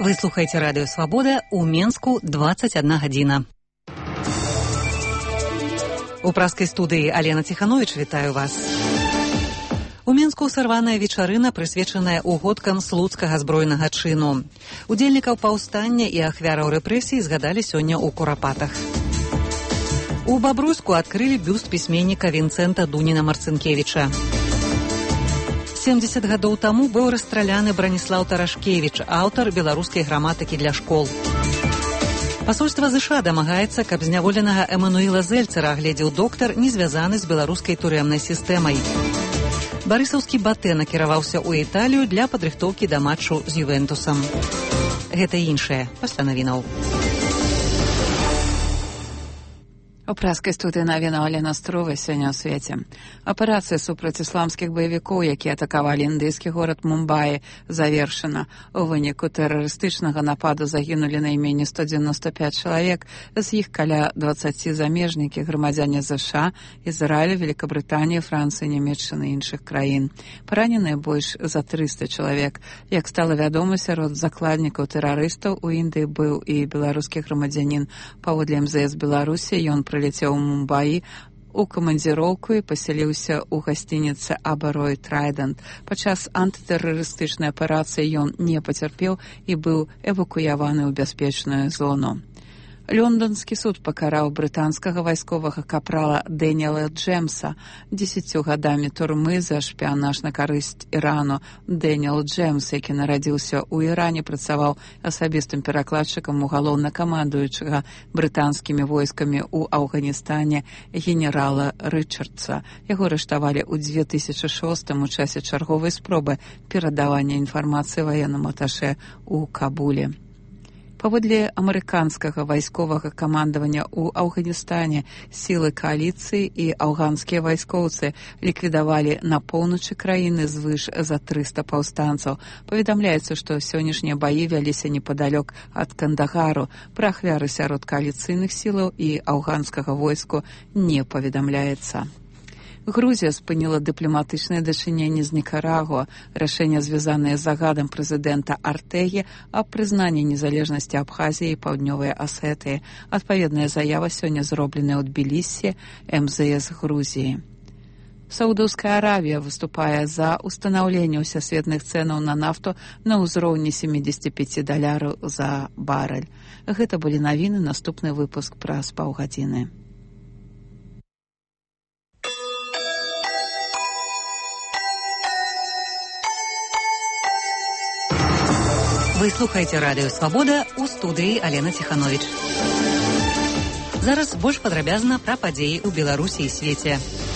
Вы слухаеце радыё «Свабода», у Менску 21 гадзіна. У праскай студыі Алена Ціхановіч вітаю вас. У Менску сарваная вечарына, прысвечаная угодкам слуцкага збройнага чыну. Удзельнікаў паўстання і ахвяраў рэпрэсій згадалі сёння ў Курапатах. У Бабруйску адкрылі бюст пісьменніка Вінцэнта Дуніна-Марцынкевіча. 70 гадоў таму быў расстраляны Браніслаў Тарашкевіч, аўтар беларускай граматыкі для школ. Пасольства ЗША дамагаецца, каб зняволенага Эмануіла Зельцера агледзеў доктар, не звязаны з беларускай турэмнай сістэмай. Барысаўскі Батэ накіраваўся ў Італію для падрыхтоўкі да матчу з Ювентусам. Гэта і іншае пасля навінаў. У праскай студыі навіна Алена Строва сёння ў свеце. Аперацыя супраць ісламскіх баевікоў, якія атакавалі індыйскі горад Мумбаі, завершана. У выніку тэрарыстычнага нападу загінулі найменей 195 чалавек, з іх каля 20 замежнікі, грамадзяне ЗША, Ізраілю, Великабрытаніі, Францыі, Нямецчыны і іншых краін. Параненыя больш за 300 чалавек. Як стала вядома, сярод закладнікаў тэрарыстаў у Індыі быў і беларускі грамадзянін. Паводле МЗС Беларусі, ён прылецеў у Мумбаі у камандзіроўку і пасяліўся ў гасцініцы «Абарой Трайдэнт». Падчас антытэрарыстычнай аперацыі ён не пацярпеў і быў эвакуяваны ў бяспечную зону. Лондонскі суд пакараў брытанскага вайсковага капрала Дэніела Джэмса 10 гадамі турмы за шпіянаж на карысць Ірану. Дэніел Джэмс, які нарадзіўся ў Іране, працаваў асабістым перакладчыкам у галоўнакамандуючага брытанскімі войскамі ў Афганістане генерала Рычардса. Яго арыштавалі ў 2006 у часе чарговай спробы перадавання інфармацыі ваеннаму аташэ ў Кабуле. Паводле амерыканскага вайсковага камандавання ў Афганістане сілы кааліцыі і афганскія вайскоўцы ліквідавалі на поўначы краіны звыш за 300 паўстанцаў. Паведамляецца, што сённяшнія баі вяліся непадалёк ад Кандагару. Пра ахвяры сярод кааліцыйных сілаў і афганскага войску не паведамляецца. Грузія спыніла дыпламатычныя дачыненні з Нікарагуа. Рашэнне, звязанае з загадам прэзідэнта Артэгі аб прызнанні незалежнасці Абхазіі і Паўднёвай Асетыі. Адпаведная заява сёння зробленая ў Тбілісі МЗС Грузіі. Саудаўская Аравія выступае за ўстанаўленне ўсесветных цэнаў на нафту на ўзроўні $75 за барэль. Гэта былі навіны, наступны выпуск праз паўгадзіны. Вы слухаеце радыё «Свабода», у студыі Алена Ціхановіч. Зараз больш падрабязна пра падзеі ў Беларусі і свеце.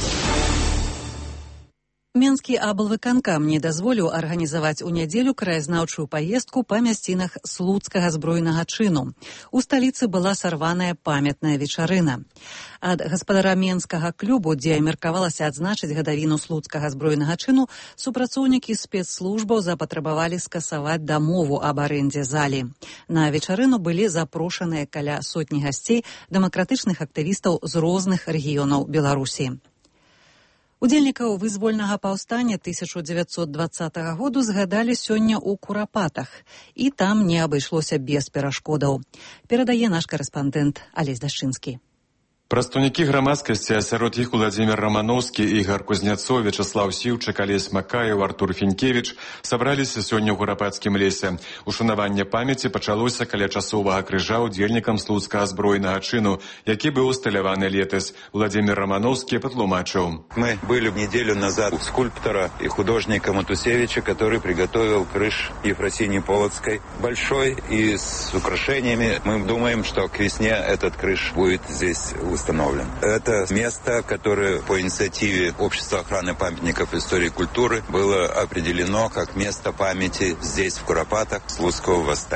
Менскі аблвыканкам не дазволіў арганізаваць у нядзелю краязнаўчую паездку па мясцінах слуцкага збройнага чыну. У сталіцы была сарваная памятная вечарына. Ад гаспадара менскага клубу, дзе меркавалася адзначыць гадавіну слуцкага збройнага чыну, супрацоўнікі спецслужбаў запатрабавалі скасаваць дамову аб арэндзе залі. На вечарыну былі запрошаныя каля сотні гасцей, дэмакратычных актывістаў з розных рэгіёнаў Беларусі. Удзельнікаў вызвольнага паўстання 1920 году згадалі сёння ў Курапатах, і там не абышлося без перашкодаў. Перадае наш карэспандэнт Алесь Дашчынскі. Прадстаўнікі грамадскасці, а сярод іх Уладзімір Рамановскі, Ігар Кузняцоў, Вячаслаў Сіўчык, Алесь Макаеў, Артур Фінкевіч сабраліся сёння ў Курапацкім лесе. Ушанаванне памяці пачалося каля часовага крыжа удзельнікам слуцкага збройнага чыну, які быў усталяваны летась. Уладзімір Рамановскі патлумачыў. Мы были неделю назад у скульптора и художника Матусевича, который приготовил крыш Ефросинии Полоцкой. Большой и с украшениями. Мы думаем, что к весне этот крыш будет здесь установлен. Это место, которое по инициативе Общества охраны памятников истории и культуры было определено как место памяти здесь, в Куропатах, Слуцкого восстания.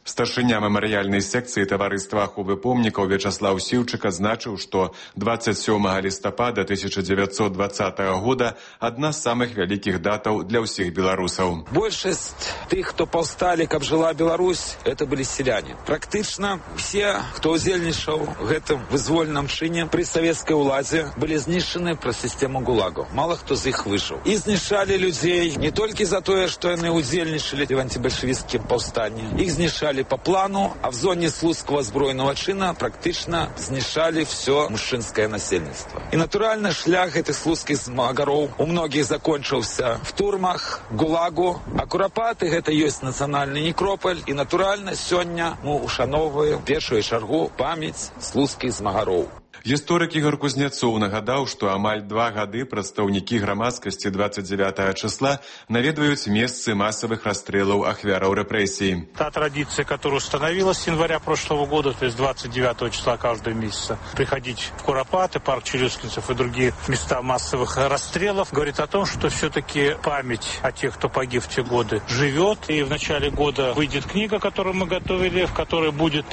Старшыня мемарыяльнай секцыі таварыства аховы помнікаў Вячаслаў Сіўчык адзначыў, што 27 лістапада 1920 года адна з самых вялікіх датаў для ўсіх беларусаў. Большасць тых, хто паўсталі, каб жыла Беларусь, это былі селяне. Практычна все, хто ўдзельнічаў у гэтым вызвольным чыне пры савецкай уладзе, былі знішчаны праз сістэму ГУЛАГу. Мала хто з іх выжыў. І знішчалі людзей не толькі за тое, што яны ўдзельнічалі в антыбальшавіцкім паўстанні. Іх знішчалі по плану, а в зоне слуцкого збройного чина практично знішали все мужчинское насельніцтво. І натуральна шлях этих слуцких змагароў у многіх закончыўся в турмах, ГУЛАГу, а Курапаты гэта ёсць нацыянальны некропаль, і натуральна сёння мы ушаноўваем першую чаргу памяць слуцкіх змагароў. Гісторык Ігор Кузнецоў нагадаў, што амаль 2 гады прадстаўнікі грамадскасці 29 числа наведваюць месцы массовых расстрелов ахвяраў репрессий. Та традиция, которая установилась с января прошлого года, то есть 29 числа каждого месяца, приходить в Куропаты, парк Челюскинцев и другие места массовых расстрелов, говорит о том, что все-таки память о тех, кто погиб в те годы, живет. И в начале года выйдет книга, которую мы готовили, в которой будет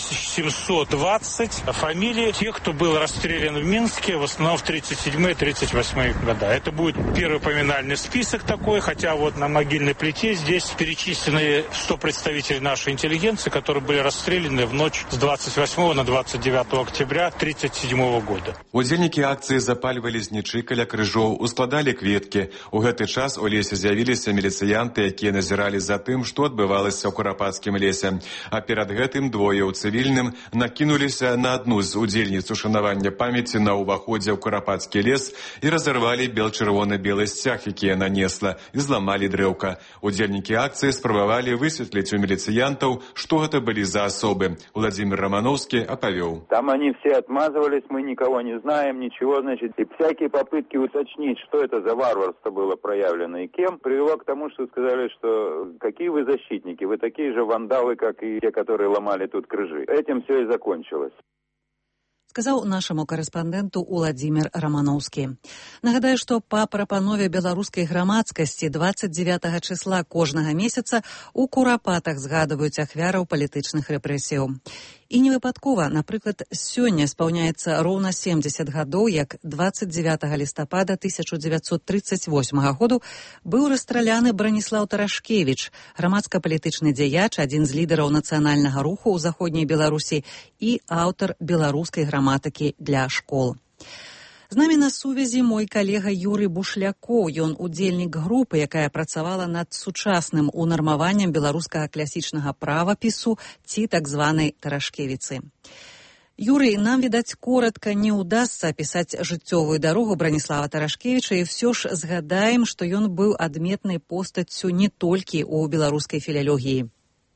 5720 фамилий тех, кто был расстрелян в Минске, в основном в 37-38 года. Это будет первый поминальный список такой, хотя вот на могильной плите здесь перечислены 100 представителей нашей интеллигенции, которые были расстреляны в ночь с 28 на 29 октября 1937 года. Удзельнікі акцыі запальвалі знічы каля крыжоў, ускладалі кветкі. У гэты час у лесе з'явіліся міліцыянты, якія назіралі за тым, што адбывалася ў Курапацкім лесе. А перад гэтым двое ў цывільным накінуліся на адну з удзельніц ушанавання памяці на ўваходзе ў Курапацкі лес і разарвалі бел-чырвона-белы сцяг, які яна несла, і зламалі дрэўка. Удзельнікі акцыі спрабавалі высветліць у міліцыянтаў, што гэта былі за асобы. Владимир Романовский оповел. Там они все отмазывались, мы никого не знаем, ничего, значит, и всякие попытки уточнить, что это за варварство было проявлено и кем, привело к тому, что сказали, что какие вы защитники, вы такие же вандалы, как и те, которые ломали тут крыжи. Этим все и закончилось. Сказаў нашаму карэспандэнту Владимир Романовский. Нагадаю, што па прапанове беларускай грамадскасці 29 числа кожнага месяца у Курапатах згадваюць ахвяраў палітычных рэпрэсіяў. І не выпадкова, напрыклад, сёння спаўняецца роўна 70 гадоў, як 29 лістапада 1938 году быў расстраляны Браніслаў Тарашкевіч, грамадска-палітычны дзеяч, адзін з лідараў нацыянальнага руху ў заходняй Беларусі і аўтар беларускай граматыкі для школ. З намі на сувязі мой калега Юрый Бушлякоў. Ён удзельнік групы, якая працавала над сучасным унармаваннем беларускага класічнага правапісу ці так званай Тарашкевіцы. Юрый, нам, відаць, коротка не ўдасца апісаць жыццёвую дарогу Браніслава Тарашкевіча, і ўсё ж згадаем, што ён быў адметнай постаццю не толькі ў беларускай філалогіі.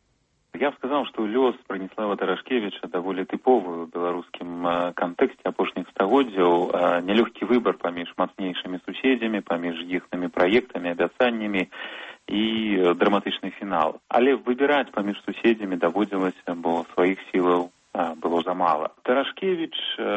Я б сказаў, што лёс Браніслава Тарашкевіча даволі тыповы ў беларускім кантэксце апошніх стагоддзяў. Нялёгкі выбар паміж мацнейшымі суседзямі, паміж іхнымі праектамі, абяцаннямі і драматычны фінал. Але выбіраць паміж суседзямі даводзілася, бо сваіх сілаў было замала. Тарашкевіч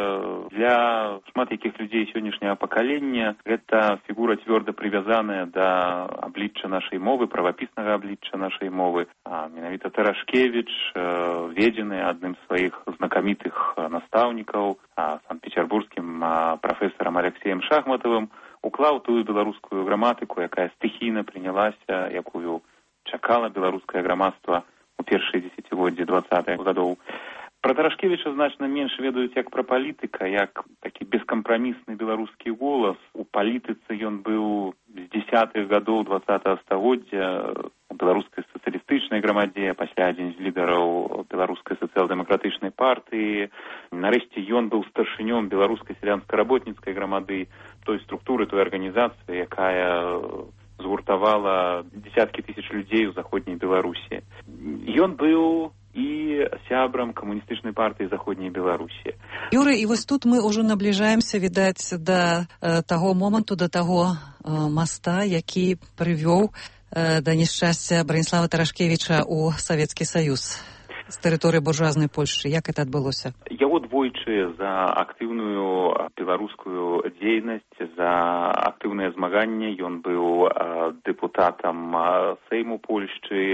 для шмат якіх людзей сённяшняга пакалення гэта фігура цвёрда прывязаная да аблічча нашай мовы, правапіснага аблічча нашай мовы. Менавіта Тарашкевіч, ведзены адным з сваіх знакамітых настаўнікаў, санкт-петербургскім прафесарам Алексеем Шахматовым, уклаў тую беларускую граматыку, якая стыхійна прынялася, якую чакала беларускае грамадства у першыя дзесяцігоддзі 20-х гадоў. Пра Тарашкевіча значна менш ведаюць як пра палітыка, як такі бескампрамісны беларускі голас. У палітыцы ён быў з 10-х гадоў 20-го стагоддзя у беларускай сацыялістычнай грамадзе, пасля адзін з лідараў беларускай сацыял-дэмакратычнай партыі. Нарэшце ён быў старшынём беларускай сялянска-работніцкай грамады, той структуры, той арганізацыі, якая згуртавала дзесяткі тысяч людзей у заходняй Беларусі. Ён быў і сябрам камуністычнай партыі заходняй Беларусі. Юрый, і вось тут мы ўжо набліжаемся, відаць, да таго моманту, да таго моста, які прывёў да няшчасця Браніслава Тарашкевіча ў Савецкі Саюз з тэрыторыі буржуазнай Польшчы. Як гэта адбылося? Яго двойчы за актыўную беларускую дзейнасць, за актыўнае змаганне. Ён быў дэпутатам Сейму Польшчы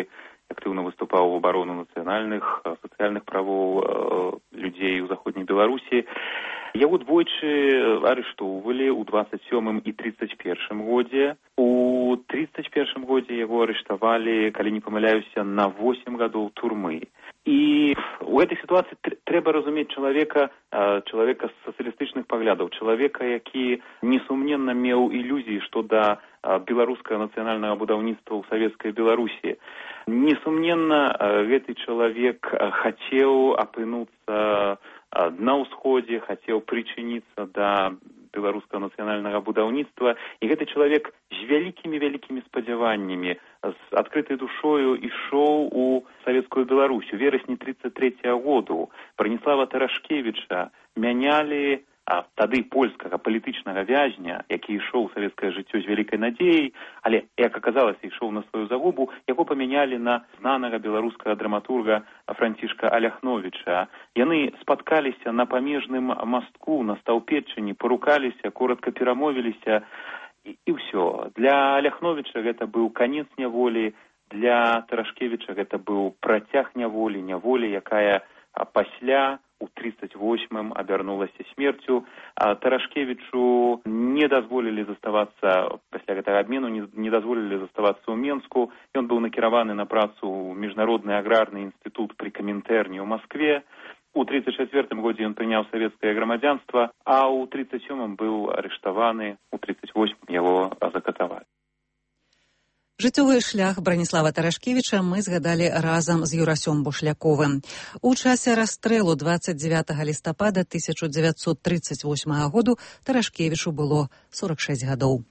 актыўна выступаў у абарону нацыянальных, сацыяльных правоў людзей у заходняй Беларусі. Яго двойчы арыштоўвалі ў 27 і 31 годзе. У 31 годзе яго арыштавалі, калі не памыляюся, на 8 гадоў турмы. І у этой сітуацыі трэба разумець чалавека з сацыялістычных паглядаў, чалавека, які несумненна меў ілюзіі што да беларускага нацыянальнага будаўніцтва ў савецкай Беларусі. Несумненна, гэты чалавек хацеў апынуцца на ўсходзе, хацеў прычыніцца да беларускага нацыянальнага будаўніцтва. І гэты чалавек з вялікімі спадзяваннямі, з адкрытай душою ішоў у савецкую Беларусь. У верасні 33-го году Браніслава Тарашкевіча мянялі тады польскага палітычнага вязня, які ішоў у савецкае жыццё з вялікай надзеяй, але, як аказалася, ішоў на сваю загубу, яго памянялі на знанага беларускага драматурга Францішка Аляхновіча. Яны спаткаліся на памежным мастку, на Стаўпетчыне, парукаліся, коротка перамовіліся, і ўсё. Для Аляхновіча гэта быў канец няволі, для Тарашкевіча гэта быў працяг няволі, якая пасля у 38-м абярнулася смерцю. Тарашкевічу не дазволілі заставацца, пасля гэтага абмену, не дазволілі заставацца ў Менску. Ён быў накіраваны на працу ў Міжнародны аграрны інстытут пры Камінтэрні ў Маскве. У 34-м годзе ён прыняў савецкае грамадзянства, а ў 37-м быў арыштаваны, у 38-м яго закатавалі. Жыццёвы шлях Браніслава Тарашкевіча мы згадалі разам з Юрасём Бушляковым. У часе расстрэлу 29 лістапада 1938 году Тарашкевічу было 46 гадоў.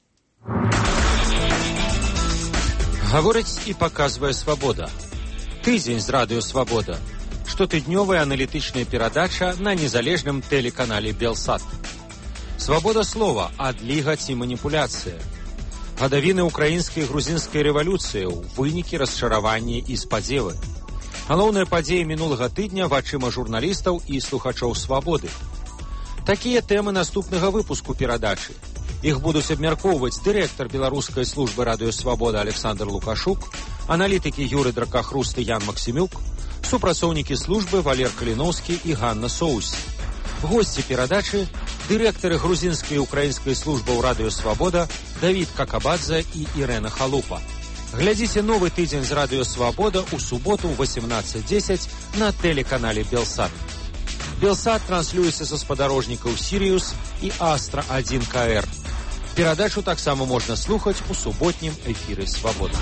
Гаворыць і паказвае «Свабода». Тыдзень з радыё «Свабода». Штотыднёвая аналітычная перадача на незалежным тэлеканале «Белсат». Свабода слова, адліга ці маніпуляцыя. Гадавіны украінскай і грузінскай рэвалюцыі, вынікі, расчараванні і спадзевы. Галоўныя падзеі мінулага тыдня вачыма журналістаў і слухачоў «Свабоды». Такія тэмы наступнага выпуску перадачы. Іх будуць абмяркоўваць дырэктар беларускай службы радыё «Свабода» Александр Лукашук, аналітыкі Юры Дракахруст і Ян Максімюк, супрацоўнікі службы Валер Каліноўскі і Ганна Соус. Госці перадачы – дырэктары грузінскай і украінскай службаў радыё «Свабода» Давід Какабадзе і Ірэна Халупа. Глядзіце новы тыдзень з радыё «Свабода» у суботу ў 18:10 на тэлеканале «Белсат». «Белсат» транслюецца са спадарожнікаў «Сірыус» і «Астра-1 КР». Перадачу таксама можна слухаць у суботнім эфіры «Свабода».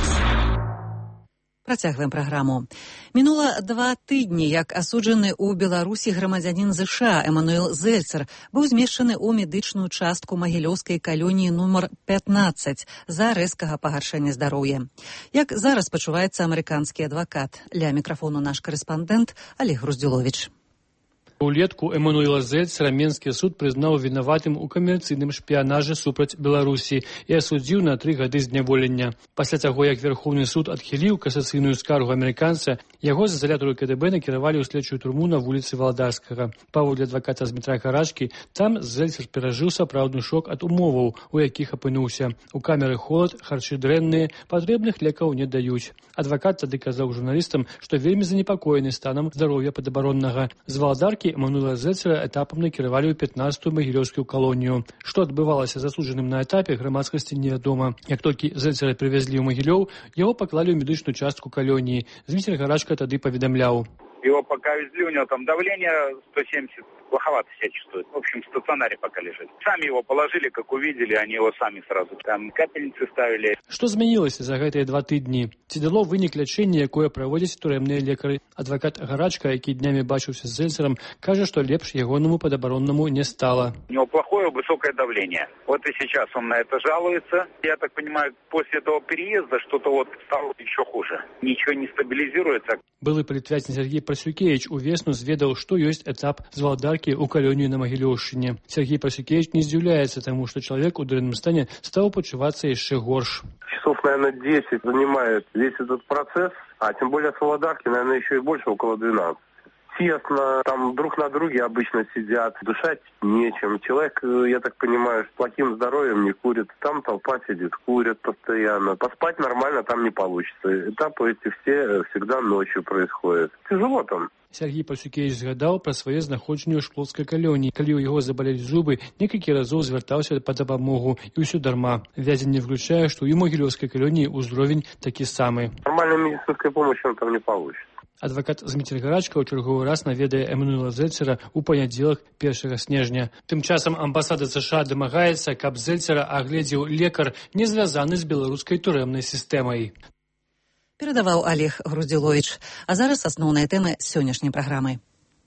Працягваем праграму. Мінула 2 тыдні, як асуджаны ў Беларусі грамадзянін ЗША Эмануэл Зельцер быў змешчаны ў медычную частку магілёўскай калоніі нумар 15 за рэзкага пагаршэння здароўя. Як зараз пачуваецца амерыканскі адвакат? Ля мікрафону наш карэспандэнт Олег Груздзюловіч. Улетку Эмануэла Зельцера Менскі суд прызнаў вінаватым у камерцыйным шпіянажы супраць Беларусі і асудзіў на 3 гады зняволення. Пасля таго, як Верховны суд адхіліў касацыйную скаргу амерыканца, яго з изолятару КДБ накіравалі ў следчую турму на вуліцы Валдарскага. Паводле адваката Змітра Карачкі, там Зельцер перажыў сапраўдны шок ад умоваў, у якіх апынуўся. У камеры холад, харчы дрэнныя, патрэбных лекаў не даюць. Адвакат тады казаў журналістам, што вельмі занепакоены станам здароўя падабароннага. З Валдаркі Эмануэла Зельцера этапам накіравалі ў 15-ю магілёўскую калонію. Што адбывалася засуджаным на этапе, грамадскасці невядома. Як толькі Зельцера прывезлі ў Магілёў, яго паклалі ў медычную частку калоніі. Зміцер Гарачка тады паведамляў. Его пока везли, у него там давление 170, плоховато себя чувствует. В общем, в стационаре пока лежит. Сами его положили, как увидели, они его сами сразу там капельницы ставили. Што змянілася за гэтыя 2 тыдні? Ці дало вынік лячэння, якое праводзяць турэмныя лекары? Адвакат Гарачка, які днямі бачыўся з Зельцером, кажа, што лепш ягонаму падабароннаму не стало. У него плохое высокое давление. Вот и сейчас он на это жалуется. Я так понимаю, после этого переезда что-то вот стало еще хуже. Ничего не стабилизируется. Былы палітвязень Сергей Прасюкевич увесну зведаў, што ёсць этап з Валдаркі ў калонію на Магілёўшчыне. Сергей Прасюкевич не здзіўляецца таму, што чалавек у дрэнным стане стаў пачувацца яшчэ горш. Часов, наверное, 10 занимает весь этот процесс, а тем более с Валдарки, наверное, еще и больше, около 12. тесно, там друг на друге обычно сидят, дышать нечем. Человек, я так понимаю, с плохим здоровьем не курит, там толпа сидит, курят постоянно. Поспать нормально там не получится. Этапы эти все всегда ночью происходят. Тяжело там. Сергей Пасюкевич згадаў пра свае знаходжанне ў шклоцкай калоніі. Калі ў яго забалелі зубы, некалькі разоў звяртаўся па дапамогу, і ўсё дарма. Вязень не включае, што і ў Могілёўскай калоніі ўзровень такі самы. Нормальной медицинской помощи он там не получит. Адвакат Зміцер Гарачка ў чарговы раз наведае Эммануэла Зельцера ў панядзелак 1 снежня. Тым часам амбасада США дамагаецца, каб Зельцера агледзеў лекар, не звязаны з беларускай турэмнай сістэмай. Перадаваў Олег Груздзіловіч. А зараз асноўныя тэмы сённяшняй праграмы.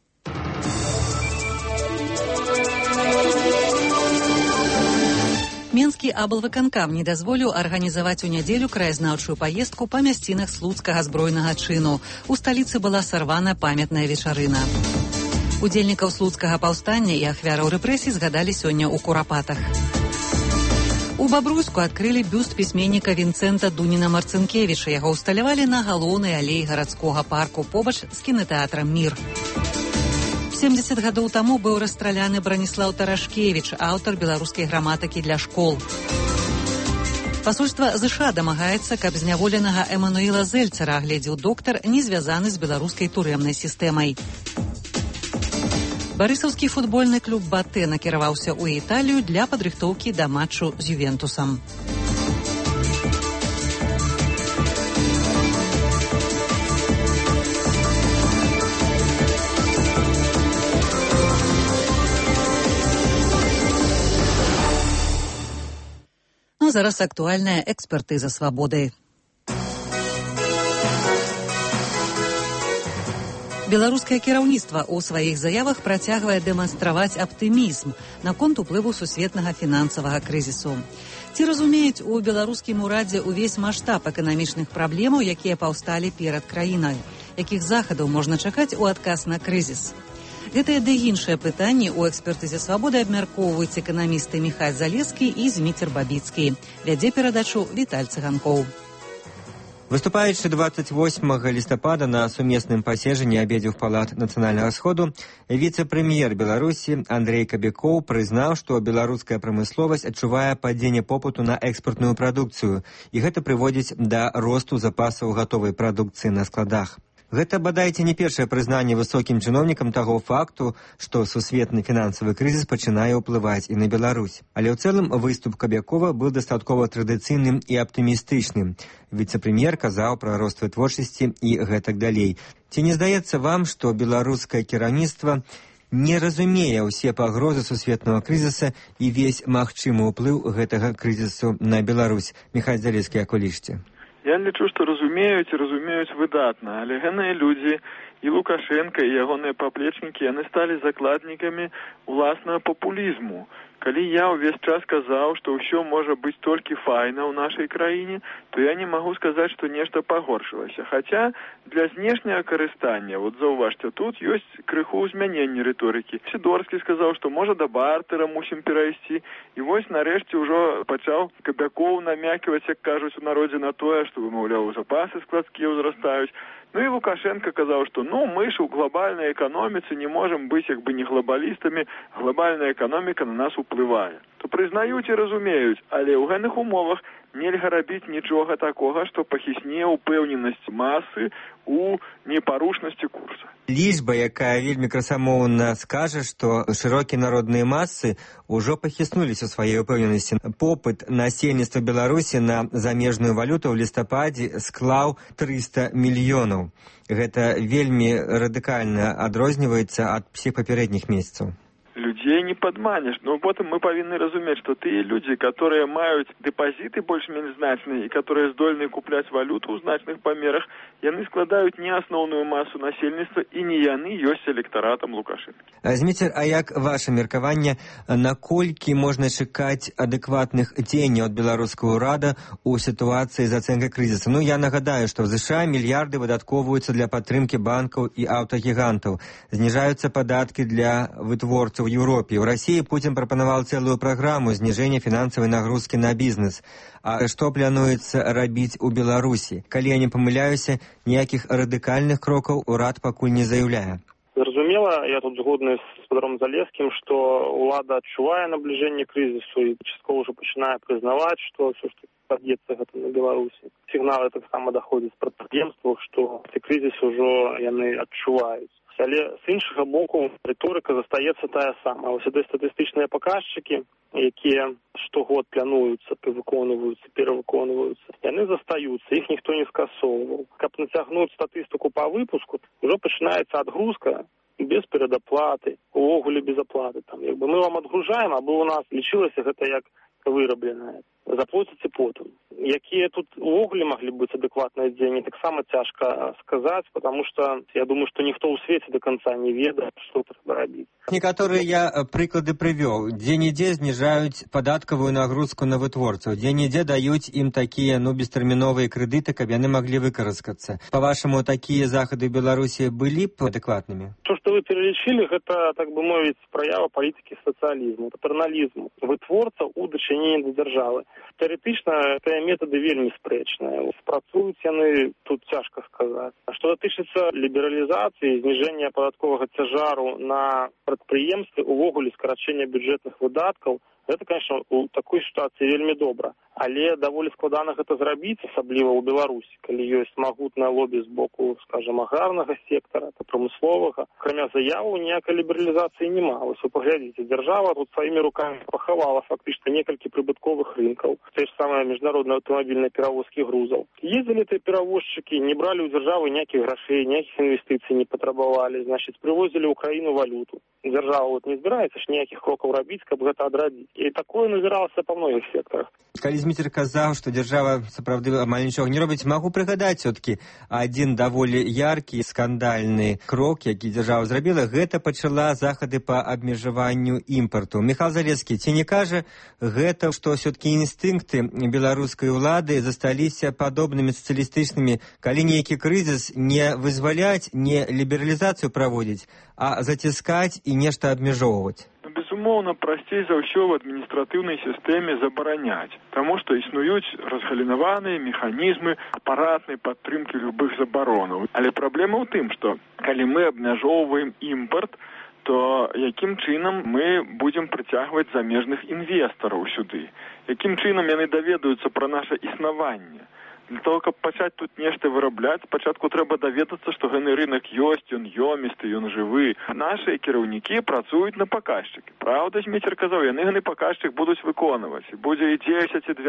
Менскі аблвыканкам не дазволіў арганізаваць у нядзелю краязнаўчую паездку па мясцінах слуцкага збройнага чыну. У сталіцы была сарвана памятная вечарына. Удзельнікаў слуцкага паўстання і ахвяраў рэпрэсій згадалі сёння ў Курапатах. У Бабруйску адкрылі бюст пісьменніка Вінцэнта Дуніна-Марцынкевіча. Яго ўсталявалі на галоўнай алеі гарадскога парку побач з кінатэатрам «Мір». 70 гадоў таму быў расстраляны Браніслаў Тарашкевіч, аўтар беларускай граматыкі для школ. Пасольства ЗША дамагаецца, каб зняволенага Эммануэла Зельцера агледзеў доктар, не звязаны з беларускай турэмнай сістэмай. Барысаўскі футбольны клуб «Батэ» накіраваўся ў Італію для падрыхтоўкі да матчу з «Ювентусам». Ну, зараз актуальная экспертыза «Свабоды». Беларускае кіраўніцтва ў сваіх заявах працягвае дэманстраваць аптымізм наконт уплыву сусветнага фінансавага крызісу. Ці разумеюць у беларускім урадзе ўвесь маштаб эканамічных праблемаў, якія паўсталі перад краінай? Якіх захадаў можна чакаць у адказ на крызіс? Гэтыя ды іншыя пытанні ў экспертызе «Свабоды» абмяркоўваюць эканамісты Міхась Залескі і Зміцер Бабіцкі. Вядзе перадачу Віталь Цыганкоў. Выступаючы 28 лістапада на сумесным паседжанні абедзвюх палат нацыянальнага сходу, віцэ-прэм'ер Беларусі Андрей Кабякоў прызнаў, што беларуская прамысловасць адчувае падзенне попыту на экспартную прадукцыю, і гэта прыводзіць да росту запасаў гатовай прадукцыі на складах. Гэта, бадайце, не першае прызнанне высокім чыноўнікам таго факту, што сусветны фінансавы крызіс пачынае ўплываць і на Беларусь. Але ў цэлым выступ Кабякова быў дастаткова традыцыйным і аптымістычным. Віцэ-прэм'ер казаў пра рост вытворчасці і гэтак далей. Ці не здаецца вам, што беларускае кіраўніцтва не разумее ўсе пагрозы сусветнага крызіса і весь магчымы ўплыў гэтага крызісу на Беларусь? Міхась Залескі, як вы лічыце? Я лічу, што разумеюць выдатна, але гэныя людзі і Лукашенко, і ягоныя паплечнікі, яны сталі закладнікамі уласнага папулізму. Калі я ўвесь час казаў, што ўсё можа быць толькі файна ў нашай краіне, то я не магу сказаць, што нешта пагоршылася. Хаця для знешняга карыстання, вот заўважце, тут ёсць крыху змянення рыторыкі. Сідорскі сказаў, што можа да бартера мусім перайсці, і вось нарэшце ўжо пачаў Кабякоў намяківаць, як кажуць у народзе, на тое, што, маўляў, запасы складскія ўзрастаюць. Ну і Лукашенко казаў, што мы ж у глобальнай эканоміцы не можам быць як бы не глобалістамі, глобальная эканоміка на нас уплывае. То прызнаюць і разумеюць, але ў гэтых умовах нельга рабіць нічога такога, што пахісне упэўненасць масы у непарушнасці курса. Лічба, якая вельмі красамоўна скажа, што шырокія народныя масы ўжо пахіснуліся ў сваёй упэўненасці. Попыт насельніцтва Беларусі на замежную валюту ў лістападзе склаў 300 мільёнаў. Гэта вельмі радыкальна адрозніваецца ад всіх папярэдніх месяцаў. Людзей не падманеш, но потым мы павінны разумець, што тыя людзі, которые маюць дэпазіты больш-менш значныя і которые здольны купляць валюту ў значных памерах, яны складаюць не асноўную масу насельніцтва і не яны ёсць электаратам Лукашэнкі. Зміцер, а як ваше меркаванне, наколькі можна чакаць адэкватных дзеянняў ад беларускага ўрада ў сітуацыі з ацэнкай крызіса? Я нагадаю, што в ЗША мільярды выдаткоўваюцца для падтрымкі банкаў і аўтагігантаў. Зніжаюцца падаткі для вытворцаў Европе. У России Путин пропонувал целую программу снижения финансовой нагрузки на бизнес. А что плануется рабіць у Беларусі? Калі я не памыляюся, ніякіх радыкальных крокаў урад пакуль не заяўляе. Зразумела, я тут згодны з гаспадаром Залескім, што ўлада адчувае набліжэнне крызісу і часткова ўжо пачынае прызнаваць, што ўсё ж такі пад'ецца гэта на Беларусі. Сігналы таксама даходзяць з прадпрыемстваў, што ці крызіс ужо яны адчуваюць. Але з іншага боку рыторыка застаецца тая самая. Вось гэтыя статыстычныя паказчыкі, якія штогод плануюцца, выконваюцца, перавыконваюцца, яны застаюцца, іх ніхто не скасоўваў. Каб нацягнуць статыстыку па выпуску, ўжо пачынаецца адгрузка без перадаплаты, увогуле без аплаты. Мы вам адгружаем, або у нас лічылася гэта як вырабленае. Заплоціце потым. Якія тут увогуле маглі быць адэкватныя дзеянні, таксама цяжка сказаць, потому что я думаю, што ніхто ў свеце до конца не ведае, што трэба рабіць. Некаторыя я прыклады прывёў. Дзе-нідзе зніжаюць падаткавую нагрузку на вытворцаў, дзе-нідзе даюць ім такія бестэрміновыя крэдыты, каб яны маглі выкарыскацца. Па-вашаму, такія захады ў Беларусі былі б адэкватнымі? То, што вы пералічылі, гэта, так бы мовіць, праява палітыкі сацыялізму, патэрналізму, вытворца ў дачыненні да дзяржавы. Тэарэтычна, гэтыя метады вельмі спрэчныя. Спрацуюць яны, тут цяжка сказаць. Што датычыцца лібералізацыі, зніжэння падатковага цяжару на прадпрыемствы, увогуле скарачэння бюджэтных выдаткаў, гэта, конечно, у такой сітуацыі вельмі добра. Але даволі складана гэта зрабіць, асабліва ў Беларусі, калі ёсць магутнае лобі з боку, скажем, аграрнага сектара, прамысловага. Акрамя заяваў, ніякай лібералізацыі няма. Вось вы паглядзіце, дзяржава тут сваімі рукамі пахавала фактычна некалькі прыбытковых рынкаў, те ж самыя міжнародныя аўтамабільныя перавозкі грузаў. Ездзілі тыя перавозчыкі, не бралі ў дзяржавы ніякіх грашэй, ніякіх інвестыцый не патрабавалі, значыць, прывозілі ў краіну валюту. Дзяржава вот не збіраецца ж ніякіх крокаў рабіць, каб гэта адрадзіць. І такое назіралася па многіх секторах. Калі Зміцер казаў, што дзяржава сапраўды амаль нічога не робіць, магу прыгадаць все-таки адзін даволі яркі скандальны крок, які дзяржава зрабіла, гэта пачала захады па абмежаванню імпарту. Міхал Залескі, ці не кажа гэта, што все-таки інстынкты беларускай улады засталіся падобнымі сацыялістычнымі, калі нейкі крызіс не вызваляць, не лібералізацыю праводзіць, а заціскаць і нешта абмежоўваць? Безумоўна, прасцей за ўсё в адміністратыўнай сістэме забараняць, таму што існуюць разгалінаваныя механізмы апаратнай падтрымкі любых забаронаў. Але праблема ў тым, што калі мы абмяжоўваем імпарт, то якім чынам мы будзем прыцягваць замежных інвестараў сюды? Якім чынам яны даведаюцца пра наша існаванне? Для того, каб пачаць тут нешта вырабляць, спачатку трэба даведацца, што гэны рынок ёсць, ён ёмісты, ён жывы. Нашыя кіраўнікі працуюць на паказчыкі. Праўда, Зміцер казаў, яны гэны паказчык будуць выконваць. І будзе і 10, і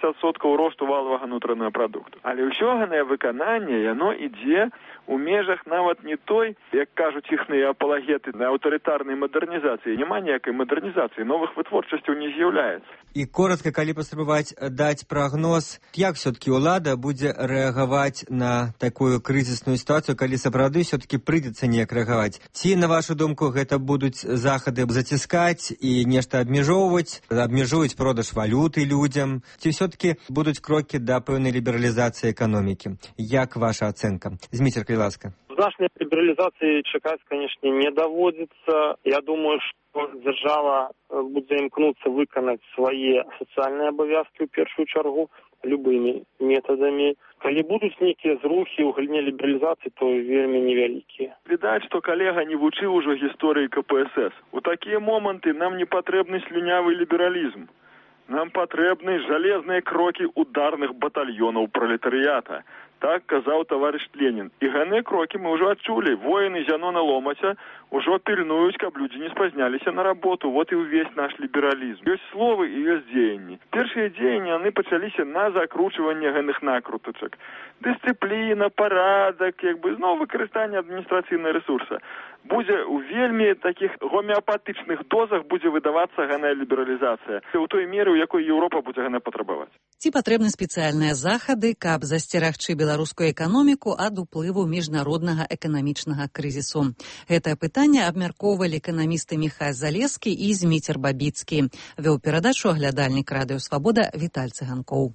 12% росту валавага унутранага прадукту. Але ўсё гэтае выкананне, яно ідзе у межах нават не той, як кажуць іхныя апалагеты на аўтарытарнай мадэрнізацыі. Няма ніякай мадэрнізацыі, новых вытворчасцяў не з'яўляецца. І коротка, калі паспрабаваць даць прагноз, як все-таки ўлада будзе рэагаваць на такую крызісную сітуацыю, калі сапраўды все-таки прыйдзецца неяк рэагаваць? Ці, на вашу думку, гэта будуць захады заціскаць і нешта абмежоўваць, абмежуюць продаж валюты людзям? Ці все-таки будуць крокі да пэўнай лібералізацыі эканомікі? Як ваша ацэнка? Зміцер, калі ласка. Значнай лібералізацыі чакаць, канешне, не даводзіцца. Я думаю, што дзяржава будзе імкнуцца выканаць свае сацыяльныя абавязкі ў першую чаргу любымі метадамі. Калі будуць нейкія зрухі ў галіне лібералізацыі, то вельмі невялікія. Відаць, што калега не вучыў ужо гісторыі КПСС. У такія моманты нам не патрэбны слюнявы лібералізм. Нам патрэбны жалезныя крокі ударных батальёнаў пралетарыята. Так казаў таварыш Ленін. І гэтыя крокі мы ўжо адчулі. Воіны Зянона Ломаця ўжо пільнуюць, каб людзі не спазняліся на работу. Вот і ўвесь наш лібералізм. Ёсць словы і ёсць дзеянні. Першыя дзеянні, яны пачаліся на закручванне гэтых накрутачак. Дысцыпліна, парадак, зноў выкарыстанне адміністрацыйнага рэсурса. Будзе у вельмі такіх гомеапатычных дозах будзе выдавацца гэтая лібералізацыя. У той меры, у якой Еўропа будзе гэта патрабаваць. Ці патрэбны спецыяльныя захады, каб засцерагчы беларускую эканоміку ад уплыву міжнароднага эканамічнага крызісу? Гэтае пытанне абмяркоўвалі эканамісты Міхал Залескі і Зміцер Бабіцкі. Вёў перадачу аглядальнік радыё Свабода Віталь Цыганкоў.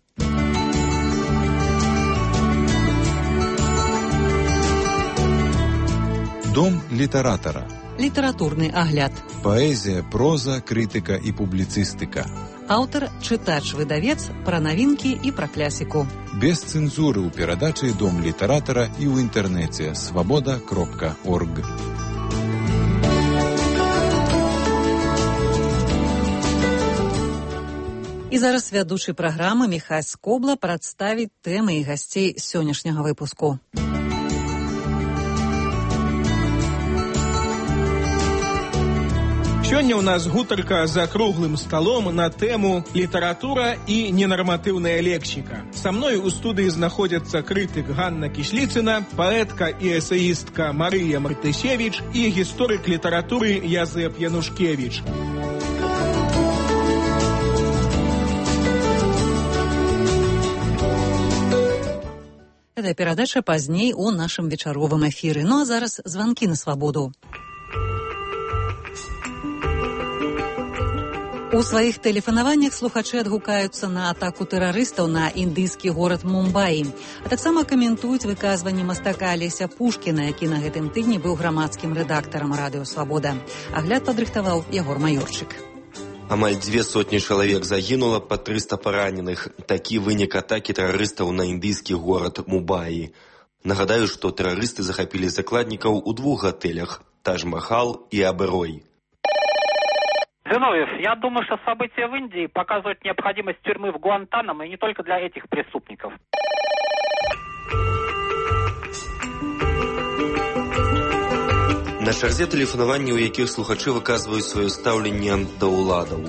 Дом літаратара. Літаратурны агляд. Паэзія, проза, крытыка і публіцыстыка. Аўтар, чытач-выдавец, пра навінкі і пра клясіку. Без цэнзуры ў перадачы Дом літаратара і ў інтэрнэце свабода.орг. І зараз вядучы праграмы Міхась Скобла прадставіць тэмы і гасцей сённяшняга выпуску. Сёння ў нас гутарка за круглым сталом на тэму «Літаратура і ненарматыўная лексіка». Са мной у студыі знаходзяцца крытык Ганна Кісліцына, паэтка і эсеістка Марыя Мартысевіч і гісторык літаратуры Язэп Янушкевіч. Гэта перадача пазней у нашым вечаровым эфіры. Ну а зараз званкі на свабоду. У сваіх тэлефанаваннях слухачы адгукаюцца на атаку тэрарыстаў на індыйскі горад Мумбаі, а таксама каментуюць выказванні мастака Алеся Пушкіна, які на гэтым тыдні быў грамадскім рэдактарам радыё «Свабода». Агляд падрыхтаваў Ягор Маёрчык. Амаль 200 чалавек загінула, па 300 параненых. Такі вынік атакі тэрарыстаў на індыйскі горад Мумбаі. Нагадаю, што тэрарысты захапілі закладнікаў у 2 гатэлях – Тадж-Махал і Аберой. Зиновьев, я думаю, что события в Индии показывают необходимость тюрьмы в Гуантанамо и не только для этих преступников. На чарзе тэлефанаванні, у якіх слухачы выказваюць сваё стаўленне да ўладаў.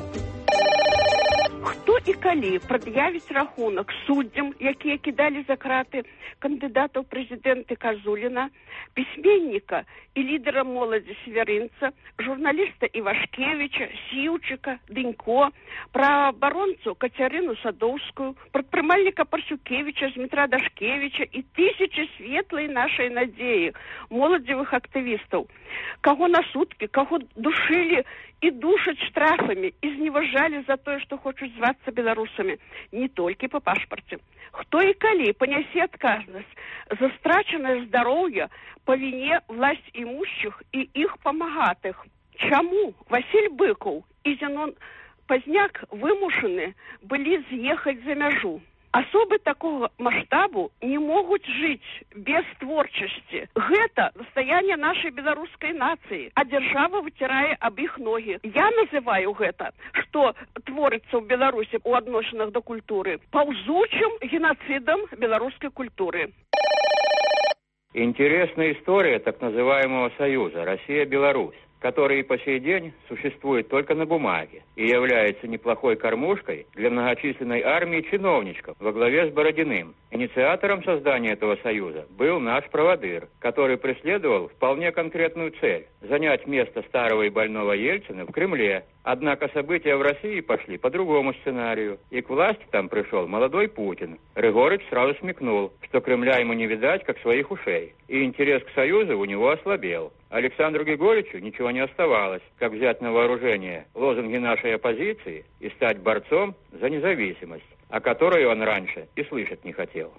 Хто і калі прад'явіць рахунак суддзям, якія кідалі за краты кандыдатаў прэзідэнты Казуліна, пісьменніка і лідара моладзі Северынца, журналіста Івашкевіча, Сіўчыка, Дынько, праваабаронцу Кацярыну Садоўскую, прадпрымальніка Парсюкевіча, Змітра Дашкевіча і тысячы светлай нашай надзеі моладзевых актывістаў, каго на суткі, каго душылі і душаць штрафамі і зневажалі за тое, што хочуць звацца беларусамі, не толькі па пашпарце. Хто і калі панясе адказнасць за страчанае здароўе па віне власць імущых і іх памагатых? Чаму Васіль Быкаў і Зенон Пазняк вымушаны былі з'ехаць за мяжу? Асобы такого маштабу не могуць жыць без творчасці. Гэта дастаянне нашай беларускай нацыі, а дзяржава выцірае аб іх ногі. Я называю гэта, што творыцца ў Беларусі ў адносінах да культуры, паўзучым геноцидом беларускай культуры. Интересная история так называемого союза Россия-Беларусь, который и по сей день существует только на бумаге и является неплохой кормушкой для многочисленной армии чиновничков во главе с Бородиным. Инициатором создания этого союза был наш проводыр, который преследовал вполне конкретную цель – занять место старого и больного Ельцина в Кремле. Однако события в России пошли по другому сценарию, и к власти там пришел молодой Путин. Рыгорыч сразу смекнул, что Кремля ему не видать, как своих ушей, и интерес к союзу у него ослабел. Александру Григорьевичу ничего не оставалось, как взять на вооружение лозунги нашей оппозиции и стать борцом за независимость, о которой он раньше и слышать не хотел.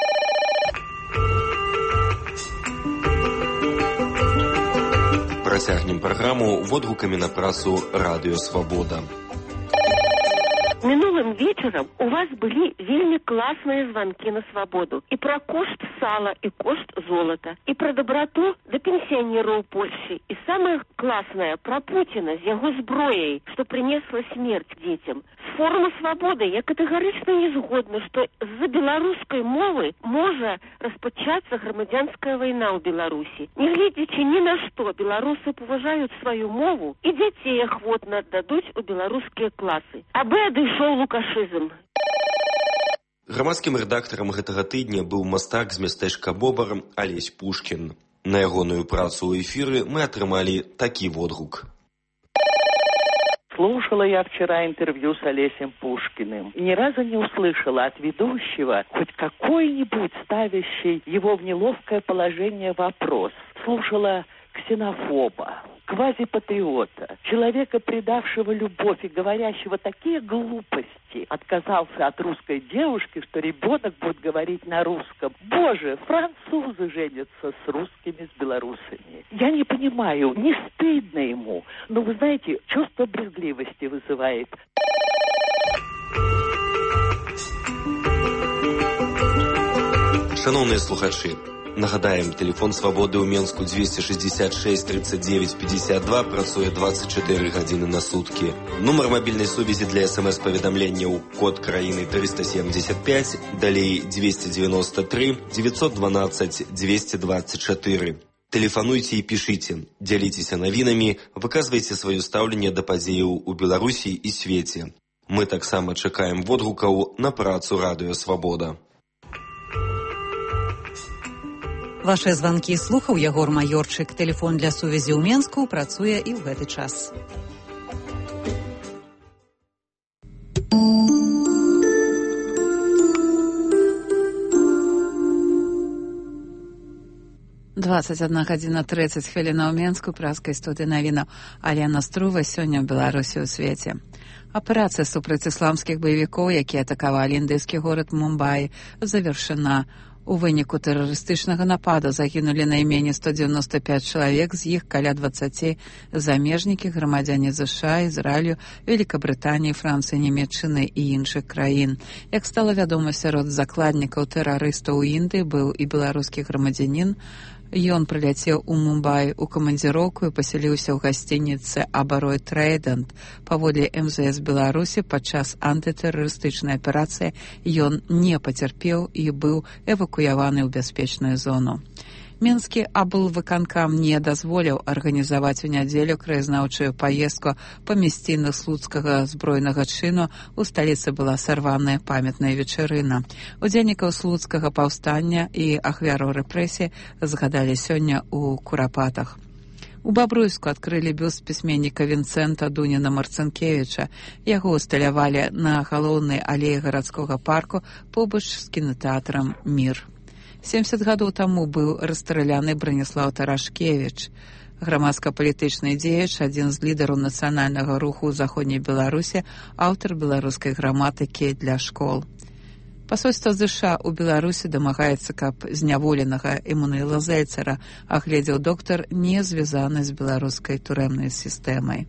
Працягнем праграму водгукамі на працу «Радыё Свабода». Мінулым вечарам у вас былі вельмі класныя званкі на свабоду. І пра кошт сала, і кошт золата, і пра дабрату да пенсіянераў Польшчы. І самае класнае пра Пуціна з яго зброяй, што прынесла смерць дзецям. З форума свабоды я катэгарычна не згодна, што з-за беларускай мовы можа распачацца грамадзянская вайна ў Беларусі. Нягледзячы ні на што, беларусы паважаюць сваю мову і дзяцей ахвотна аддадуць у беларускія класы. Абы адышоў лукашызм. Грамадскім рэдактарам гэтага тыдня быў мастак з мястэчка Бобар Алесь Пушкін. На ягоную працу ў эфіры мы атрымалі такі водгук. Слушала я вчера интервью с Олесем Пушкиным. Ни разу не услышала от ведущего хоть какой-нибудь ставящий его в неловкое положение вопрос. Слушала ксенофоба, квазипатриота, человека, предавшего любовь и говорящего такие глупости, отказался от русской девушки, что ребенок будет говорить на русском. Боже, французы женятся с русскими, с белорусами. Я не понимаю, не стыдно ему, но вы знаете, чувство брезгливости вызывает. Шановныя слухачы, Нагадаем, телефон «Свабоды» ў Менску 266 39 52 працуе 24 гадзіны на суткі. Нумар мабільнай сувязі для СМС-паведамленняў код краіны 375, далей 293 912 224. Тэлефануйце і пішыце, дзяліцеся навінамі, выказвайце сваё стаўленне да падзеяў у Беларусі і свеце. Мы таксама чакаем водгукаў на працу радыё «Свабода». Вашыя званкі слухаў Ягор Маёрчык. Тэлефон для сувязі ў Менску працуе і ў гэты час. «21 гадзіна 30 хвілінаў Менску», праскай студыі навінаў. Алена Струва. Сёння ў Беларусі ў свеце. Аперацыя супраць ісламскіх баевікоў, якія атакавалі індыйскі горад Мумбаі, завершана. У выніку тэрарыстычнага нападу загінулі найменей 195 чалавек, з іх каля 20 замежнікі, грамадзяне ЗША, Ізраілю, Великабрытаніі, Францыі, Нямецчыны і іншых краін. Як стала вядома, сярод закладнікаў тэрарыстаў у Індыі быў і беларускі грамадзянін. Ён прыляцеў у Мумбай у камандзіроўку і пасяліўся ў гасцініцы «Абарой Трэйдэнт». Паводле МЗС Беларусі, падчас антытэрарыстычнай аперацыі ён не пацярпеў і быў эвакуяваны ў бяспечную зону. Менскі аблвыканкам не дазволіў арганізаваць у нядзелю краязнаўчую паездку па мясцінах слуцкага збройнага чыну. У сталіцы была сарваная памятная вечарына. Удзельнікаў слуцкага паўстання і ахвяраў рэпрэсіі згадалі сёння ў Курапатах. У Бабруйску адкрылі бюст пісьменніка Вінцэнта Дуніна-Марцынкевіча. Яго усталявалі на галоўнай алеі гарадскога парку побач з кінатэатрам «Мір». 70 гадоў таму быў расстраляны Браніслаў Тарашкевіч. Грамадска-палітычны дзеяч, адзін з лідараў нацыянальнага руху ў заходняй Беларусі, аўтар беларускай граматыкі для школ. Пасольства ЗША ў Беларусі дамагаецца, каб зняволенага Эммануэла Зельцера агледзеў доктар, не звязаны з беларускай турэмнай сістэмай.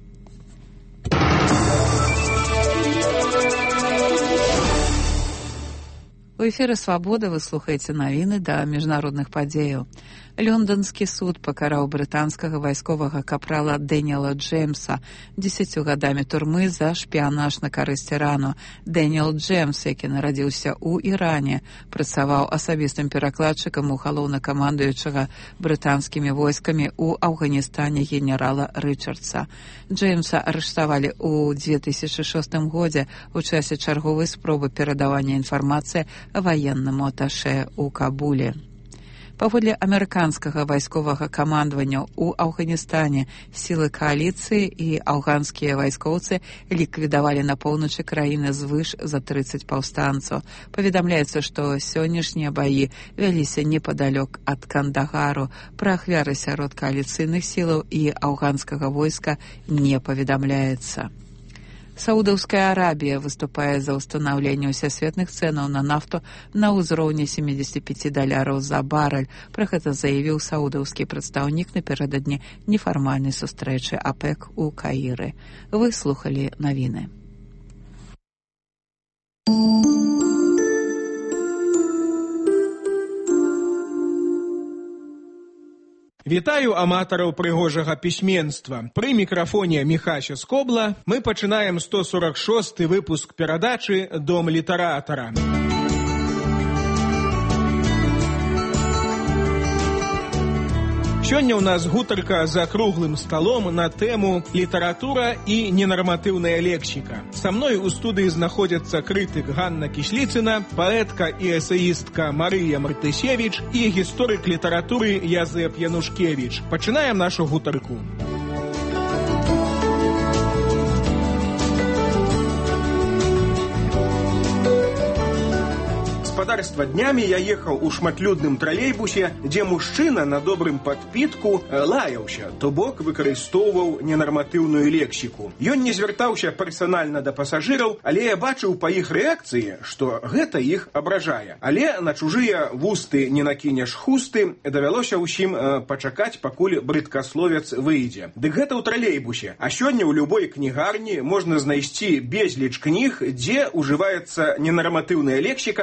У эфіры «Свабода» вы слухаеце навіны да міжнародных падзеяў. Лонданскі суд пакараў брытанскага вайсковага капрала Дэніела Джеймса 10 гадамі турмы за шпіянаж на карысць Ірану. Дэніел Джеймс, які нарадзіўся ў Іране, працаваў асабістым перакладчыкам у галоўнакамандуючага брытанскімі войскамі ў Афганістане генерала Рычардса. Джеймса арыштавалі ў 2006 годзе у часе чарговай спробы перадавання інфармацыі ваеннаму аташэ ў Кабуле. Паводле амерыканскага вайсковага камандавання ў Афганістане сілы кааліцыі і афганскія вайскоўцы ліквідавалі на поўначы краіны звыш за 30 паўстанцаў. Паведамляецца, што сённяшнія баі вяліся непадалёк ад Кандагару. Пра ахвяры сярод кааліцыйных сілаў і афганскага войска не паведамляецца. Саудаўская Арабія выступае за ўстанаўленне ўсесветных цэнаў на нафту на ўзроўні $75 за барэль. Пра гэта заявіў саудаўскі прадстаўнік напярэдадні нефармальнай сустрэчы АПЭК у Каіры. Вы слухалі навіны. Вітаю аматараў прыгожага пісьменства. Пры мікрафоне Міхася Скобла мы пачынаем 146-й выпуск перадачы «Дом літаратара». Сёння ў нас гутарка за круглым сталом на тэму «Літаратура і ненарматыўная лексіка». Са мной у студыі знаходзяцца крытык Ганна Кісліцына, паэтка і эсеістка Марыя Мартысевіч і гісторык літаратуры Язэп Янушкевіч. Пачынаем нашу гутарку. Господарства днями я ехал у шматлюдным троллейбусе, дзе мужчына на добрым падпітку лаяўся, то бок выкарыстоўваў ненарматыўную лексіку. Ён не звяртаўся персанальна да пасажыраў, але я бачыў па іх рэакцыі, што гэта іх абражае. Але на чужыя вусты не накінеш хусты, давялося ўсім пачакаць, пакуль брыдкасловец выйдзе. Дык гэта ў троллейбусе. А сёння ў любой кнігарні можна знайсці безліч кніг, дзе ўжываецца ненарматыўная лексіка, асабліва